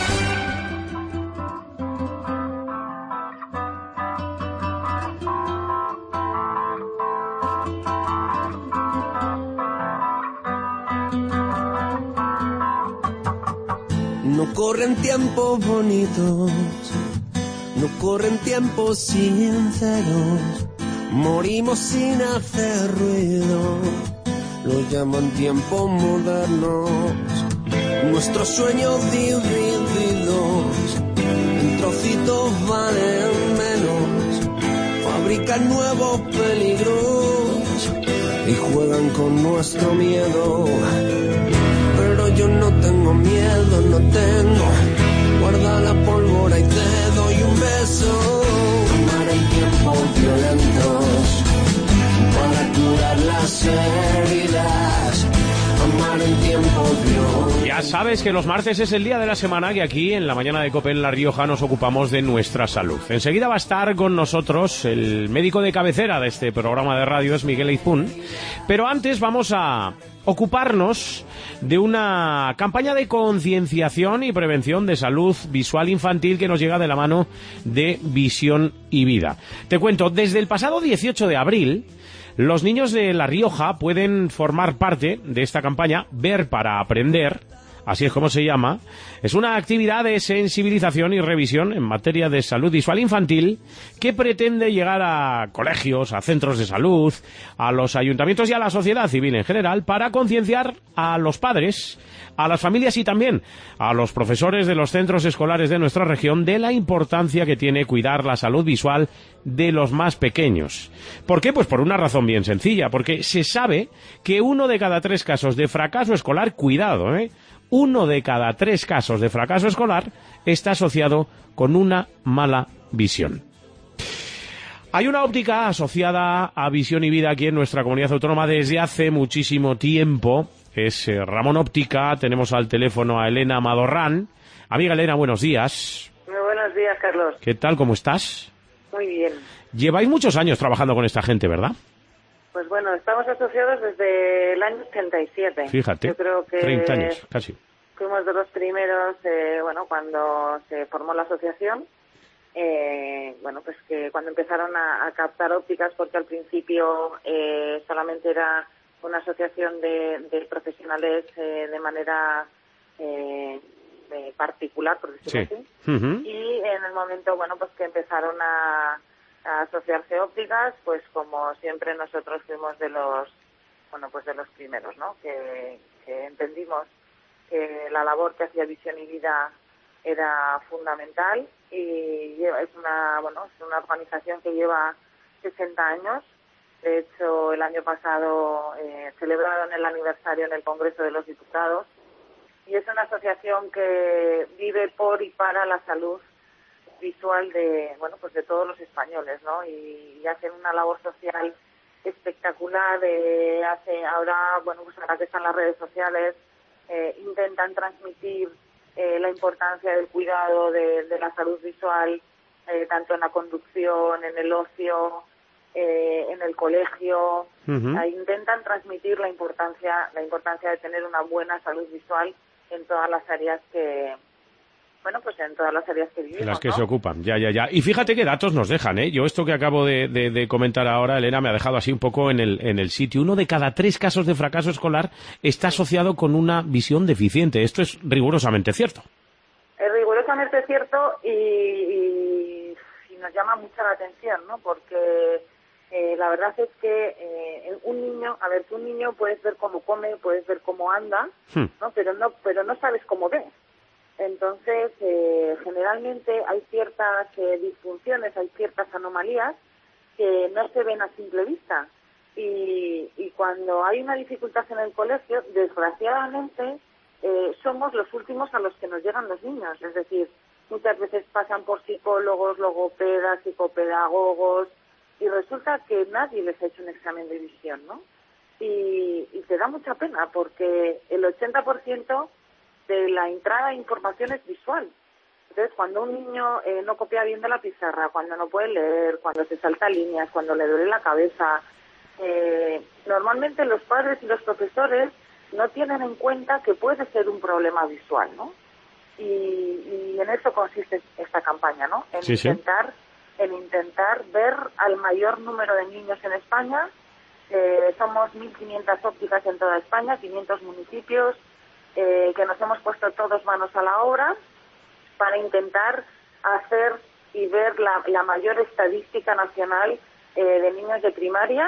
No corren tiempos bonitos, no corren tiempos sinceros, morimos sin hacer ruido, lo llaman tiempos modernos, nuestros sueños divididos en trocitos valen menos, buscan nuevos peligros y juegan con nuestro miedo. Pero yo no tengo miedo, no tengo. Guarda la pólvora y te doy un beso. Amar en tiempos violentos para curar las heridas. Amar en tiempos violentos. Ya sabes que los martes es el día de la semana que aquí en la mañana de COPE en La Rioja nos ocupamos de nuestra salud. Enseguida va a estar con nosotros el médico de cabecera de este programa de radio, es Miguel Eizún. Pero antes vamos a ocuparnos de una campaña de concienciación y prevención de salud visual infantil que nos llega de la mano de Visión y Vida. Te cuento, desde el pasado dieciocho de abril, los niños de La Rioja pueden formar parte de esta campaña Ver para Aprender, así es como se llama. Es una actividad de sensibilización y revisión en materia de salud visual infantil que pretende llegar a colegios, a centros de salud, a los ayuntamientos y a la sociedad civil en general para concienciar a los padres, a las familias y también a los profesores de los centros escolares de nuestra región de la importancia que tiene cuidar la salud visual de los más pequeños. ¿Por qué? Pues por una razón bien sencilla, porque se sabe que uno de cada tres casos de fracaso escolar, cuidado, ¿eh? Uno de cada tres casos de fracaso escolar está asociado con una mala visión. Hay una óptica asociada a Visión y Vida aquí en nuestra comunidad autónoma desde hace muchísimo tiempo. Es eh, Ramón Óptica. Tenemos al teléfono a Elena Madorrán. Amiga Elena, buenos días. Muy buenos días, Carlos. ¿Qué tal? ¿Cómo estás? Muy bien. Lleváis muchos años trabajando con esta gente, ¿verdad? Pues bueno, estamos asociados desde el año ochenta y siete. Fíjate, yo creo que treinta años, casi. Fuimos de los primeros, eh, bueno, cuando se formó la asociación, eh, bueno, pues que cuando empezaron a, a captar ópticas, porque al principio eh, solamente era una asociación de, de profesionales eh, de manera eh, de particular, por decirlo sí. así, uh-huh. Y en el momento, bueno, pues que empezaron a a asociarse ópticas, pues como siempre nosotros fuimos de los, bueno, pues de los primeros, ¿no? Que, que entendimos que la labor que hacía Visión y Vida era fundamental y es una, bueno, es una organización que lleva sesenta años. De hecho, el año pasado eh, celebraron el aniversario en el Congreso de los Diputados y es una asociación que vive por y para la salud visual de, bueno, pues de todos los españoles, ¿no? Y, y hacen una labor social espectacular. De hace ahora, bueno, pues ahora que están las redes sociales, eh, intentan transmitir eh, la importancia del cuidado de, de la salud visual, eh, tanto en la conducción, en el ocio, eh, en el colegio. Uh-huh. Eh, intentan transmitir la importancia, la importancia de tener una buena salud visual en todas las áreas que Bueno, pues en todas las áreas que vivimos, en las que ¿no? se ocupan, ya, ya, ya. Y fíjate qué datos nos dejan, ¿eh? Yo esto que acabo de, de, de comentar ahora, Elena, me ha dejado así un poco en el, en el sitio. Uno de cada tres casos de fracaso escolar está asociado con una visión deficiente. Esto es rigurosamente cierto. Es rigurosamente cierto y, y, y nos llama mucho la atención, ¿no? Porque eh, la verdad es que eh, un niño, a ver, tú un niño puedes ver cómo come, puedes ver cómo anda, hmm. ¿no? Pero no, pero no sabes cómo ve. Entonces, eh, generalmente hay ciertas eh, disfunciones, hay ciertas anomalías que no se ven a simple vista. Y, y cuando hay una dificultad en el colegio, desgraciadamente, eh, somos los últimos a los que nos llegan los niños. Es decir, muchas veces pasan por psicólogos, logopedas, psicopedagogos, y resulta que nadie les ha hecho un examen de visión, ¿no? Y, y te da mucha pena porque el ochenta por ciento de la entrada de información es visual. Entonces, cuando un niño eh, no copia bien de la pizarra, cuando no puede leer, cuando se salta líneas, cuando le duele la cabeza, eh, normalmente los padres y los profesores no tienen en cuenta que puede ser un problema visual, ¿no? Y, y en eso consiste esta campaña, ¿no? En sí, intentar, sí. en intentar ver al mayor número de niños en España. Eh, somos mil quinientas ópticas en toda España, quinientos municipios. Eh, que nos hemos puesto todos manos a la obra para intentar hacer y ver la, la mayor estadística nacional eh, de niños de primaria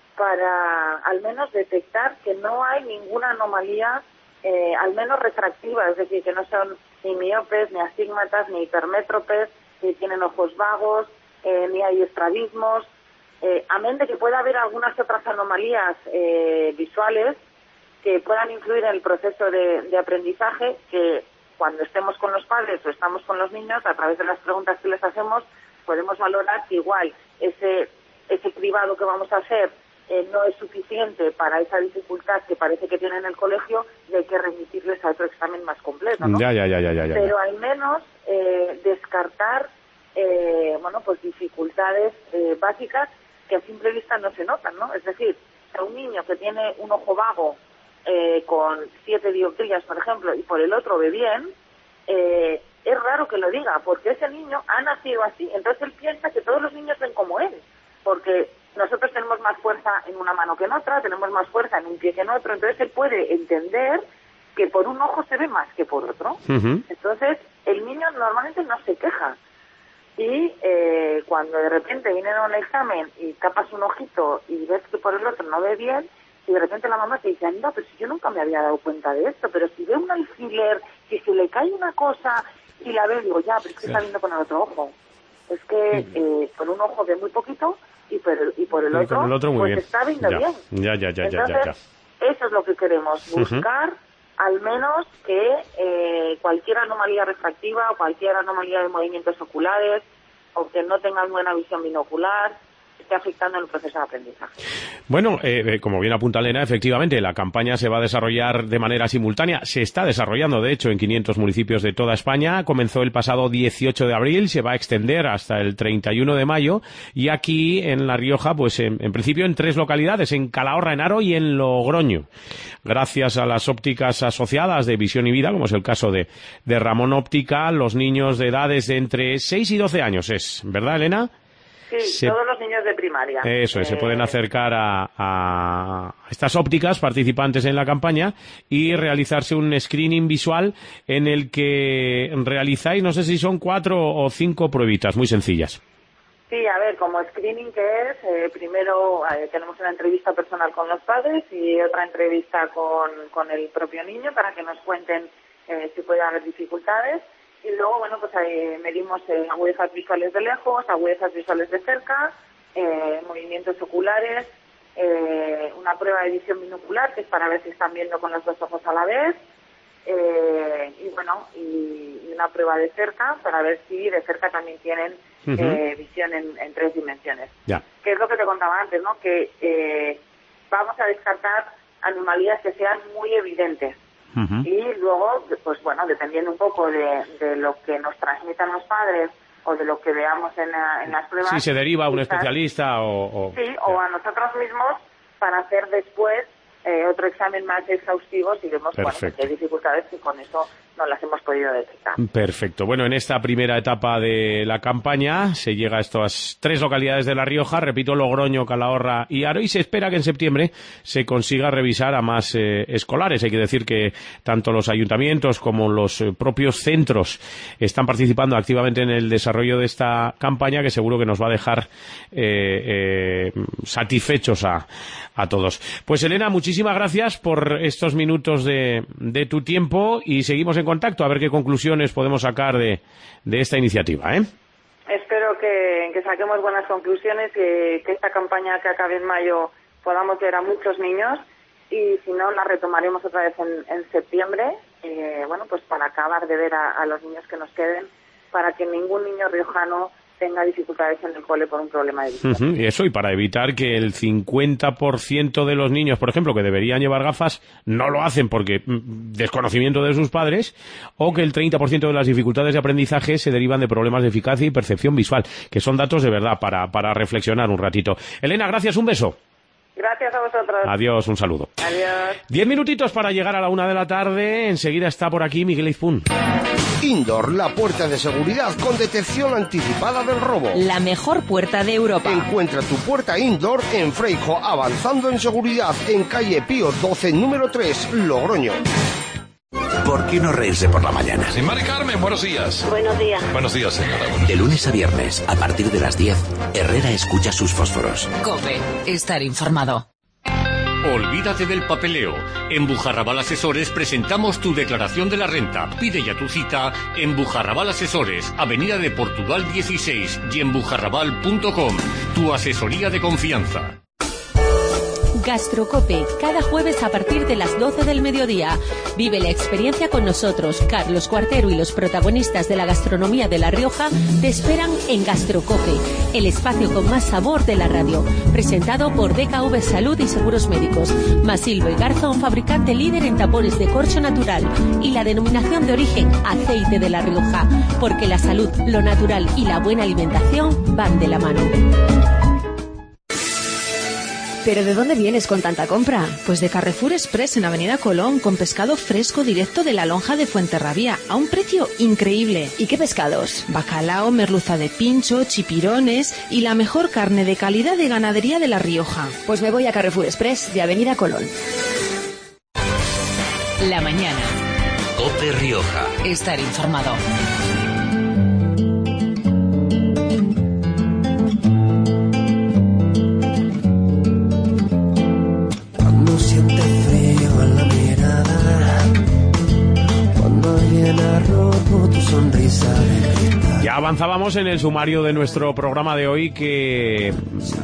para al menos detectar que no hay ninguna anomalía, eh, al menos refractiva, es decir, que no son ni miopes, ni astigmatas, ni hipermétropes, ni tienen ojos vagos, eh, ni hay estrabismos. Eh, amén de que pueda haber algunas otras anomalías eh, visuales que puedan influir en el proceso de, de aprendizaje, que cuando estemos con los padres o estamos con los niños, a través de las preguntas que les hacemos, podemos valorar que igual ese, ese cribado que vamos a hacer eh, no es suficiente para esa dificultad que parece que tienen en el colegio y hay que remitirles a otro examen más completo, ¿no? Ya, ya, ya, ya, ya, ya. Pero al menos eh, descartar eh, bueno, pues dificultades eh, básicas que a simple vista no se notan, ¿no? Es decir, a un niño que tiene un ojo vago eh, con siete dioptrías, por ejemplo, y por el otro ve bien, eh, es raro que lo diga, porque ese niño ha nacido así, entonces él piensa que todos los niños ven como él, porque nosotros tenemos más fuerza en una mano que en otra, tenemos más fuerza en un pie que en otro, entonces él puede entender que por un ojo se ve más que por otro. Uh-huh. Entonces, el niño normalmente no se queja. Y eh, cuando de repente vienen a un examen y tapas un ojito y ves que por el otro no ve bien, y de repente la mamá te dice, anda, pero si yo nunca me había dado cuenta de esto, pero si ve un alfiler, si se le cae una cosa y la ve, digo, ya, pero es que sí. Está viendo con el otro ojo. Es que eh, con un ojo ve muy poquito y por el, y por el, otro, con el otro muy pues bien. Está viendo ya. bien. Ya, ya, ya, Entonces, ya, ya, ya. Eso es lo que queremos, buscar uh-huh. al menos que eh, cualquier anomalía refractiva o cualquier anomalía de movimientos oculares o que no tengan buena visión binocular esté afectando en el proceso de aprendizaje. Bueno, eh, como bien apunta Elena, efectivamente, la campaña se va a desarrollar de manera simultánea. Se está desarrollando, de hecho, en quinientos municipios de toda España. Comenzó el pasado dieciocho de abril, se va a extender hasta el treinta y uno de mayo. Y aquí, en La Rioja, pues en, en principio en tres localidades, en Calahorra, en Haro y en Logroño. Gracias a las ópticas asociadas de Visión y Vida, como es el caso de, de Ramón Óptica, los niños de edades de entre seis y doce años es, ¿verdad, Elena? Sí, se... todos los niños de primaria. Eso es, eh... se pueden acercar a, a estas ópticas participantes en la campaña y realizarse un screening visual en el que realizáis, no sé si son cuatro o cinco pruebitas muy sencillas. Sí, a ver, como screening que es, eh, primero eh, tenemos una entrevista personal con los padres y otra entrevista con, con el propio niño para que nos cuenten eh, si puede haber dificultades. Y luego, bueno, pues ahí medimos eh, agudezas visuales de lejos, agudezas visuales de cerca, eh, movimientos oculares, eh, una prueba de visión binocular, que es para ver si están viendo con los dos ojos a la vez, eh, y bueno, y, y una prueba de cerca, para ver si de cerca también tienen uh-huh. eh, visión en, en tres dimensiones. Ya. Que es lo que te contaba antes, ¿no? Que eh, vamos a descartar anomalías que sean muy evidentes. Uh-huh. Y luego, pues bueno, dependiendo un poco de, de lo que nos transmitan los padres o de lo que veamos en, la, en las pruebas. Si se deriva a un quizás, especialista o... o sí, ya. o a nosotros mismos para hacer después eh, otro examen más exhaustivo si vemos bueno, que hay dificultades que con eso no las hemos podido detectar. Perfecto. Bueno, en esta primera etapa de la campaña se llega a estas tres localidades de La Rioja, repito, Logroño, Calahorra y Haro, y se espera que en septiembre se consiga revisar a más eh, escolares. Hay que decir que tanto los ayuntamientos como los eh, propios centros están participando activamente en el desarrollo de esta campaña, que seguro que nos va a dejar eh, eh, satisfechos a, a todos. Pues Elena, muchísimas gracias por estos minutos de, de tu tiempo y seguimos en contacto a ver qué conclusiones podemos sacar de, de esta iniciativa, ¿eh? Espero que, que saquemos buenas conclusiones, que, que esta campaña que acabe en mayo podamos ver a muchos niños y si no la retomaremos otra vez en, en septiembre, eh, bueno, pues para acabar de ver a, a los niños que nos queden, para que ningún niño riojano tenga dificultades en el cole por un problema de visión. Uh-huh. Y eso, y para evitar que el cincuenta por ciento de los niños, por ejemplo, que deberían llevar gafas, no lo hacen porque mm, desconocimiento de sus padres, o que el treinta por ciento de las dificultades de aprendizaje se derivan de problemas de eficacia y percepción visual, que son datos de verdad para, para reflexionar un ratito. Elena, gracias, un beso. Gracias a vosotros. Adiós, un saludo. Adiós. Diez minutitos para llegar a la una de la tarde. Enseguida está por aquí Miguel Izpún. Indoor, la puerta de seguridad con detección anticipada del robo. La mejor puerta de Europa. Encuentra tu puerta Indoor en Freijo, avanzando en seguridad en calle Pío doce, número tres, Logroño. ¿Por qué no reírse por la mañana? Sí, Mari Carmen, buenos días. Buenos días. Buenos días, señora. De lunes a viernes, a partir de las diez, Herrera escucha sus fósforos. COPE, estar informado. Olvídate del papeleo. En Bujarrabal Asesores presentamos tu declaración de la renta. Pide ya tu cita en Bujarrabal Asesores, Avenida de Portugal dieciséis y en bujarrabal punto com. Tu asesoría de confianza. Gastrocope, cada jueves a partir de las doce del mediodía. Vive la experiencia con nosotros. Carlos Cuartero y los protagonistas de la gastronomía de La Rioja te esperan en Gastrocope, el espacio con más sabor de la radio. Presentado por D K V Salud y Seguros Médicos. Masilvo y Garza, un fabricante líder en tapones de corcho natural. Y la denominación de origen Aceite de La Rioja. Porque la salud, lo natural y la buena alimentación van de la mano. ¿Pero de dónde vienes con tanta compra? Pues de Carrefour Express en Avenida Colón, con pescado fresco directo de la lonja de Fuenterrabía, a un precio increíble. ¿Y qué pescados? Bacalao, merluza de pincho, chipirones y la mejor carne de calidad de ganadería de La Rioja. Pues me voy a Carrefour Express de Avenida Colón. La mañana. COPE Rioja. Estar informado. Ya avanzábamos en el sumario de nuestro programa de hoy que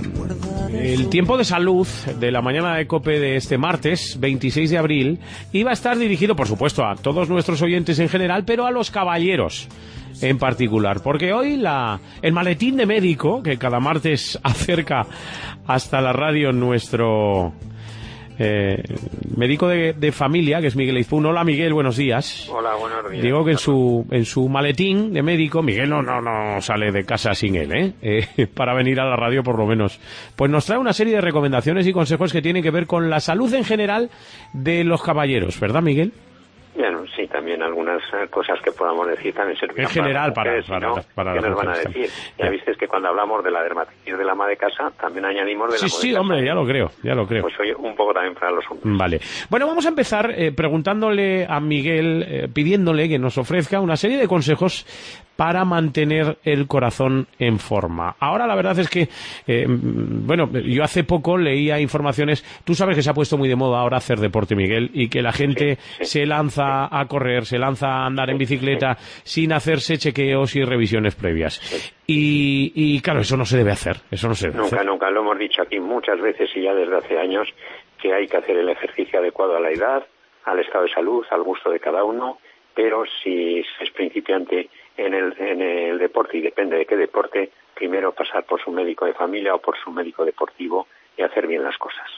el tiempo de salud de la mañana de COPE de este martes, veintiséis de abril, iba a estar dirigido, por supuesto, a todos nuestros oyentes en general, pero a los caballeros en particular, porque hoy la, el maletín de médico que cada martes acerca hasta la radio nuestro Eh, médico de, de familia, que es Miguel Izpún. Hola, Miguel, buenos días. Hola, buenos días. Digo que en su en su maletín de médico, Miguel no, no, no sale de casa sin él, ¿eh? Eh, para venir a la radio por lo menos. Pues nos trae una serie de recomendaciones y consejos que tienen que ver con la salud en general de los caballeros, ¿verdad, Miguel? Bueno, sí, también algunas cosas que podamos decir también servirán en general para, mujeres, para, ¿no? para, para ¿Qué las nos van a mujeres decir? también. Ya viste que cuando hablamos de la dermatitis del ama de casa, también añadimos de la Sí, sí, casa. hombre, ya lo creo, ya lo creo. Pues oye, un poco también para los hombres. Vale. Bueno, vamos a empezar eh, preguntándole a Miguel, eh, pidiéndole que nos ofrezca una serie de consejos para mantener el corazón en forma. Ahora la verdad es que, eh, bueno, yo hace poco leía informaciones, tú sabes que se ha puesto muy de moda ahora hacer deporte, Miguel, y que la gente sí, sí, se lanza a correr, se lanza a andar en bicicleta sí. sin hacerse chequeos y revisiones previas. Sí. Y, y claro, eso no se debe hacer, eso no se debe nunca, hacer. Nunca, lo hemos dicho aquí muchas veces y ya desde hace años que hay que hacer el ejercicio adecuado a la edad, al estado de salud, al gusto de cada uno, pero si es principiante en el, en el deporte, y depende de qué deporte, primero pasar por su médico de familia o por su médico deportivo y hacer bien las cosas.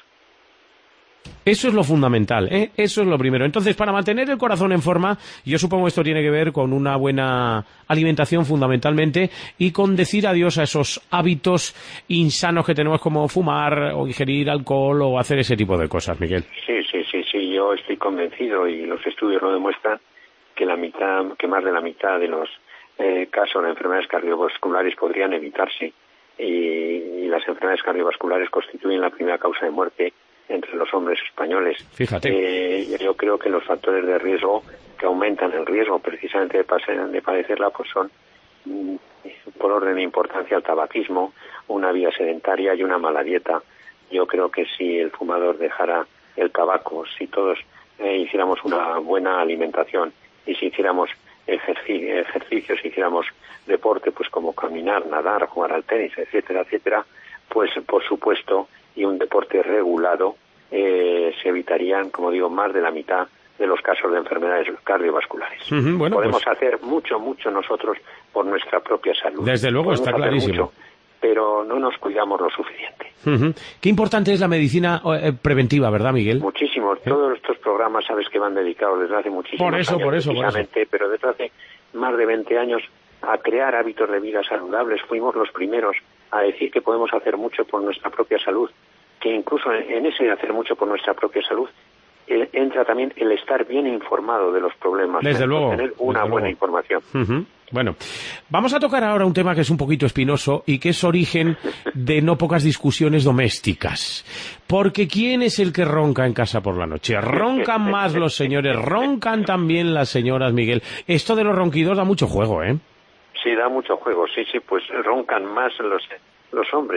Eso es lo fundamental, ¿eh? Eso es lo primero. Entonces, para mantener el corazón en forma, yo supongo esto tiene que ver con una buena alimentación fundamentalmente y con decir adiós a esos hábitos insanos que tenemos como fumar o ingerir alcohol o hacer ese tipo de cosas, Miguel. Sí, sí, sí, sí. Yo estoy convencido y los estudios lo demuestran que la mitad, que más de la mitad de los eh, casos de enfermedades cardiovasculares podrían evitarse y, y las enfermedades cardiovasculares constituyen la primera causa de muerte entre los hombres españoles. Fíjate. Eh, yo creo que los factores de riesgo que aumentan el riesgo precisamente de, pase, de padecerla pues son, mm, por orden de importancia, el tabaquismo, una vida sedentaria y una mala dieta. Yo creo que si el fumador dejara el tabaco, si todos eh, hiciéramos una buena alimentación y si hiciéramos ejerci ejercicios, si hiciéramos deporte, pues como caminar, nadar, jugar al tenis, etcétera, etcétera, pues por supuesto, y un deporte regulado, eh, se evitarían, como digo, más de la mitad de los casos de enfermedades cardiovasculares. Uh-huh, bueno, Podemos pues... hacer mucho, mucho nosotros por nuestra propia salud. Desde luego, Podemos está clarísimo. Mucho, pero no nos cuidamos lo suficiente. Uh-huh. Qué importante es la medicina eh, preventiva, ¿verdad, Miguel? Muchísimo. ¿Eh? Todos estos programas, sabes que van dedicados desde hace muchísimos por eso, años, por eso, precisamente, por eso. pero desde hace más de veinte años a crear hábitos de vida saludables. Fuimos los primeros a decir que podemos hacer mucho por nuestra propia salud, que incluso en ese hacer mucho por nuestra propia salud eh, entra también el estar bien informado de los problemas. Desde luego. Tener una desde buena luego. información. Uh-huh. Bueno, vamos a tocar ahora un tema que es un poquito espinoso y que es origen de no pocas discusiones domésticas. Porque ¿quién es el que ronca en casa por la noche? ¿Roncan más los señores? ¿Roncan también las señoras, Miguel? Esto de los ronquidos da mucho juego, ¿eh? Sí, da mucho juego. Sí, sí, pues roncan más los, los hombres.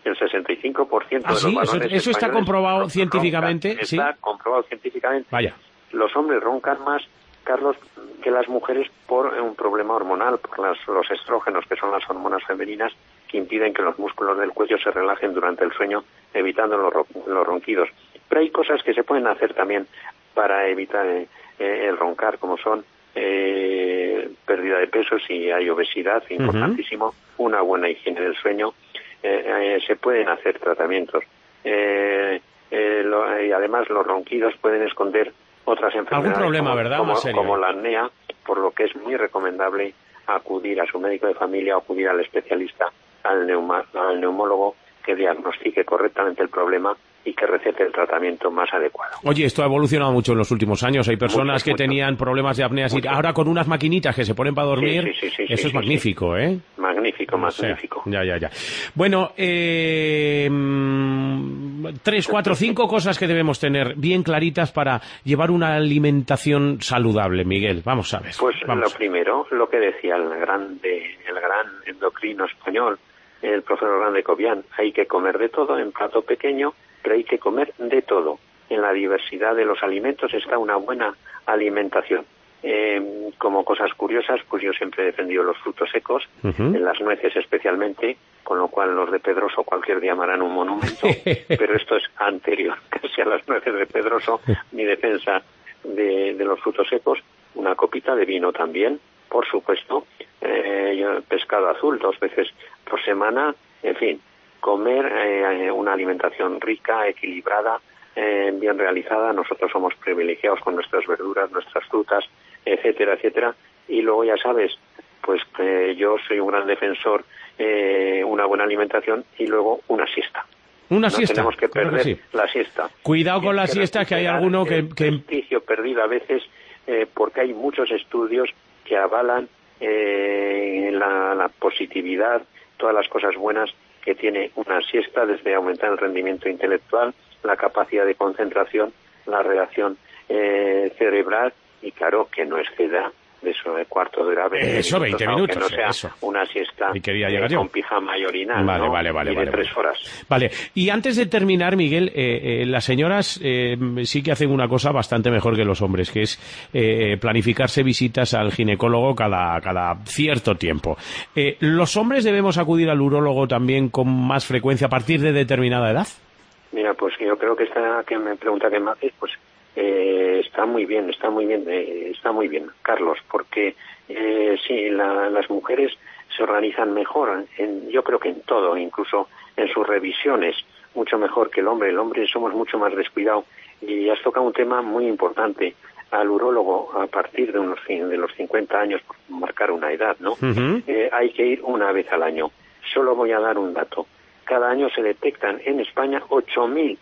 el sesenta y cinco por ciento ¿Ah, de los sí? varones ¿Eso, eso está españoles comprobado roncan. científicamente? Está ¿Sí? comprobado científicamente. Vaya. Los hombres roncan más, Carlos, que las mujeres por un problema hormonal, por las, los estrógenos, que son las hormonas femeninas, que impiden que los músculos del cuello se relajen durante el sueño, evitando los, los ronquidos. Pero hay cosas que se pueden hacer también para evitar eh, eh, el roncar, como son eh, pérdida de peso, si hay obesidad, importantísimo, uh-huh. una buena higiene del sueño, eh, eh, se pueden hacer tratamientos. Eh, eh, lo, y además los ronquidos pueden esconder otras enfermedades. Algún problema, como, ¿verdad? como, Más serio. como la apnea, por lo que es muy recomendable acudir a su médico de familia o acudir al especialista, al, neuma, al neumólogo, que diagnostique correctamente el problema y que recete el tratamiento más adecuado. Oye, esto ha evolucionado mucho en los últimos años. Hay personas mucho, que mucho. tenían problemas de apnea y ahora con unas maquinitas que se ponen para dormir. Sí, sí, sí, sí, eso sí, es sí, magnífico, sí. ¿eh? Magnífico, magnífico. O sea, ya, ya, ya. Bueno, eh, tres, cuatro, cinco cosas que debemos tener bien claritas para llevar una alimentación saludable, Miguel. Vamos a ver. Pues vamos. Lo primero, lo que decía el gran, de, el gran endocrino español, el profesor Grande Cobian, hay que comer de todo en plato pequeño, pero hay que comer de todo. En la diversidad de los alimentos está una buena alimentación. Eh, como cosas curiosas, pues yo siempre he defendido los frutos secos, uh-huh. en las nueces especialmente, con lo cual los de Pedroso cualquier día me harán un monumento, pero esto es anterior casi a las nueces de Pedroso, mi defensa de, de los frutos secos, una copita de vino también, por supuesto, eh, pescado azul dos veces por semana, en fin, comer eh, una alimentación rica, equilibrada, eh, bien realizada. Nosotros somos privilegiados con nuestras verduras, nuestras frutas, etcétera, etcétera. Y luego ya sabes, pues eh, yo soy un gran defensor, eh, una buena alimentación y luego una siesta. Una no siesta. Tenemos que perder que sí. la siesta. Cuidado con la que siesta, que hay alguno que... El prestigio perdido a veces, eh, porque hay muchos estudios que avalan eh, la, la positividad, todas las cosas buenas que tiene una siesta, desde aumentar el rendimiento intelectual, la capacidad de concentración, la relación eh, cerebral, y claro, que no exceda de eso de cuarto de hora, veinte eso, minutos, veinte minutos, que no sea eso. Una siesta y quería llegar eh, yo. con pijama y orinal, vale, ¿no? vale, vale, y vale, de tres vale. horas. Vale, y antes de terminar, Miguel, eh, eh, las señoras eh, sí que hacen una cosa bastante mejor que los hombres, que es eh, planificarse visitas al ginecólogo cada, cada cierto tiempo. Eh, ¿Los hombres debemos acudir al urólogo también con más frecuencia a partir de determinada edad? Mira, pues yo creo que esta que me pregunta que me haces, pues eh, está muy bien, está muy bien, eh, está muy bien, Carlos, porque eh, sí, la, las mujeres se organizan mejor, en, yo creo que en todo, incluso en sus revisiones, mucho mejor que el hombre. El hombre somos mucho más descuidados, y has tocado un tema muy importante. Al urólogo, a partir de unos de los cincuenta años, por marcar una edad, ¿no? Uh-huh. Eh, hay que ir una vez al año. Solo voy a dar un dato. Cada año se detectan en España ocho mil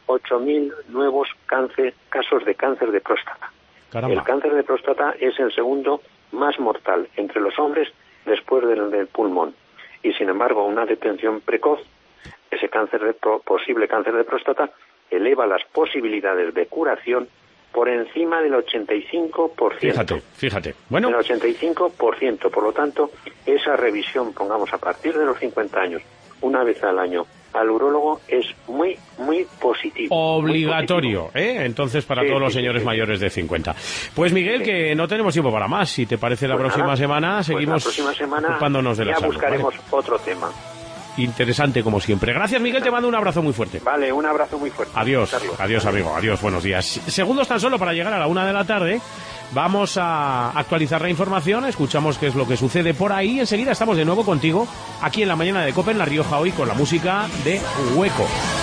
nuevos cáncer, casos de cáncer de próstata. Caramba. El cáncer de próstata es el segundo más mortal entre los hombres después del, del pulmón. Y sin embargo, una detección precoz, ese cáncer de, posible cáncer de próstata, eleva las posibilidades de curación por encima del ochenta y cinco por ciento. Fíjate, fíjate. Bueno. El ochenta y cinco por ciento. Por lo tanto, esa revisión, pongamos, a partir de los cincuenta años, una vez al año, al urólogo, es muy, muy positivo. Obligatorio, muy positivo. ¿eh? Entonces, para sí, todos los sí, señores sí, mayores de cincuenta. Pues, Miguel, sí. que no tenemos tiempo para más. Si te parece, la pues próxima nada, semana seguimos pues la próxima semana ocupándonos de la ya salud. buscaremos ¿vale? otro tema. Interesante, como siempre. Gracias, Miguel. Te mando un abrazo muy fuerte. Vale, un abrazo muy fuerte. Adiós. Carlos. Adiós, amigo. Adiós, buenos días. Segundos tan solo para llegar a la una de la tarde. Vamos a actualizar la información, escuchamos qué es lo que sucede por ahí. Enseguida estamos de nuevo contigo aquí en la mañana de COPE en La Rioja, hoy con la música de Hueco.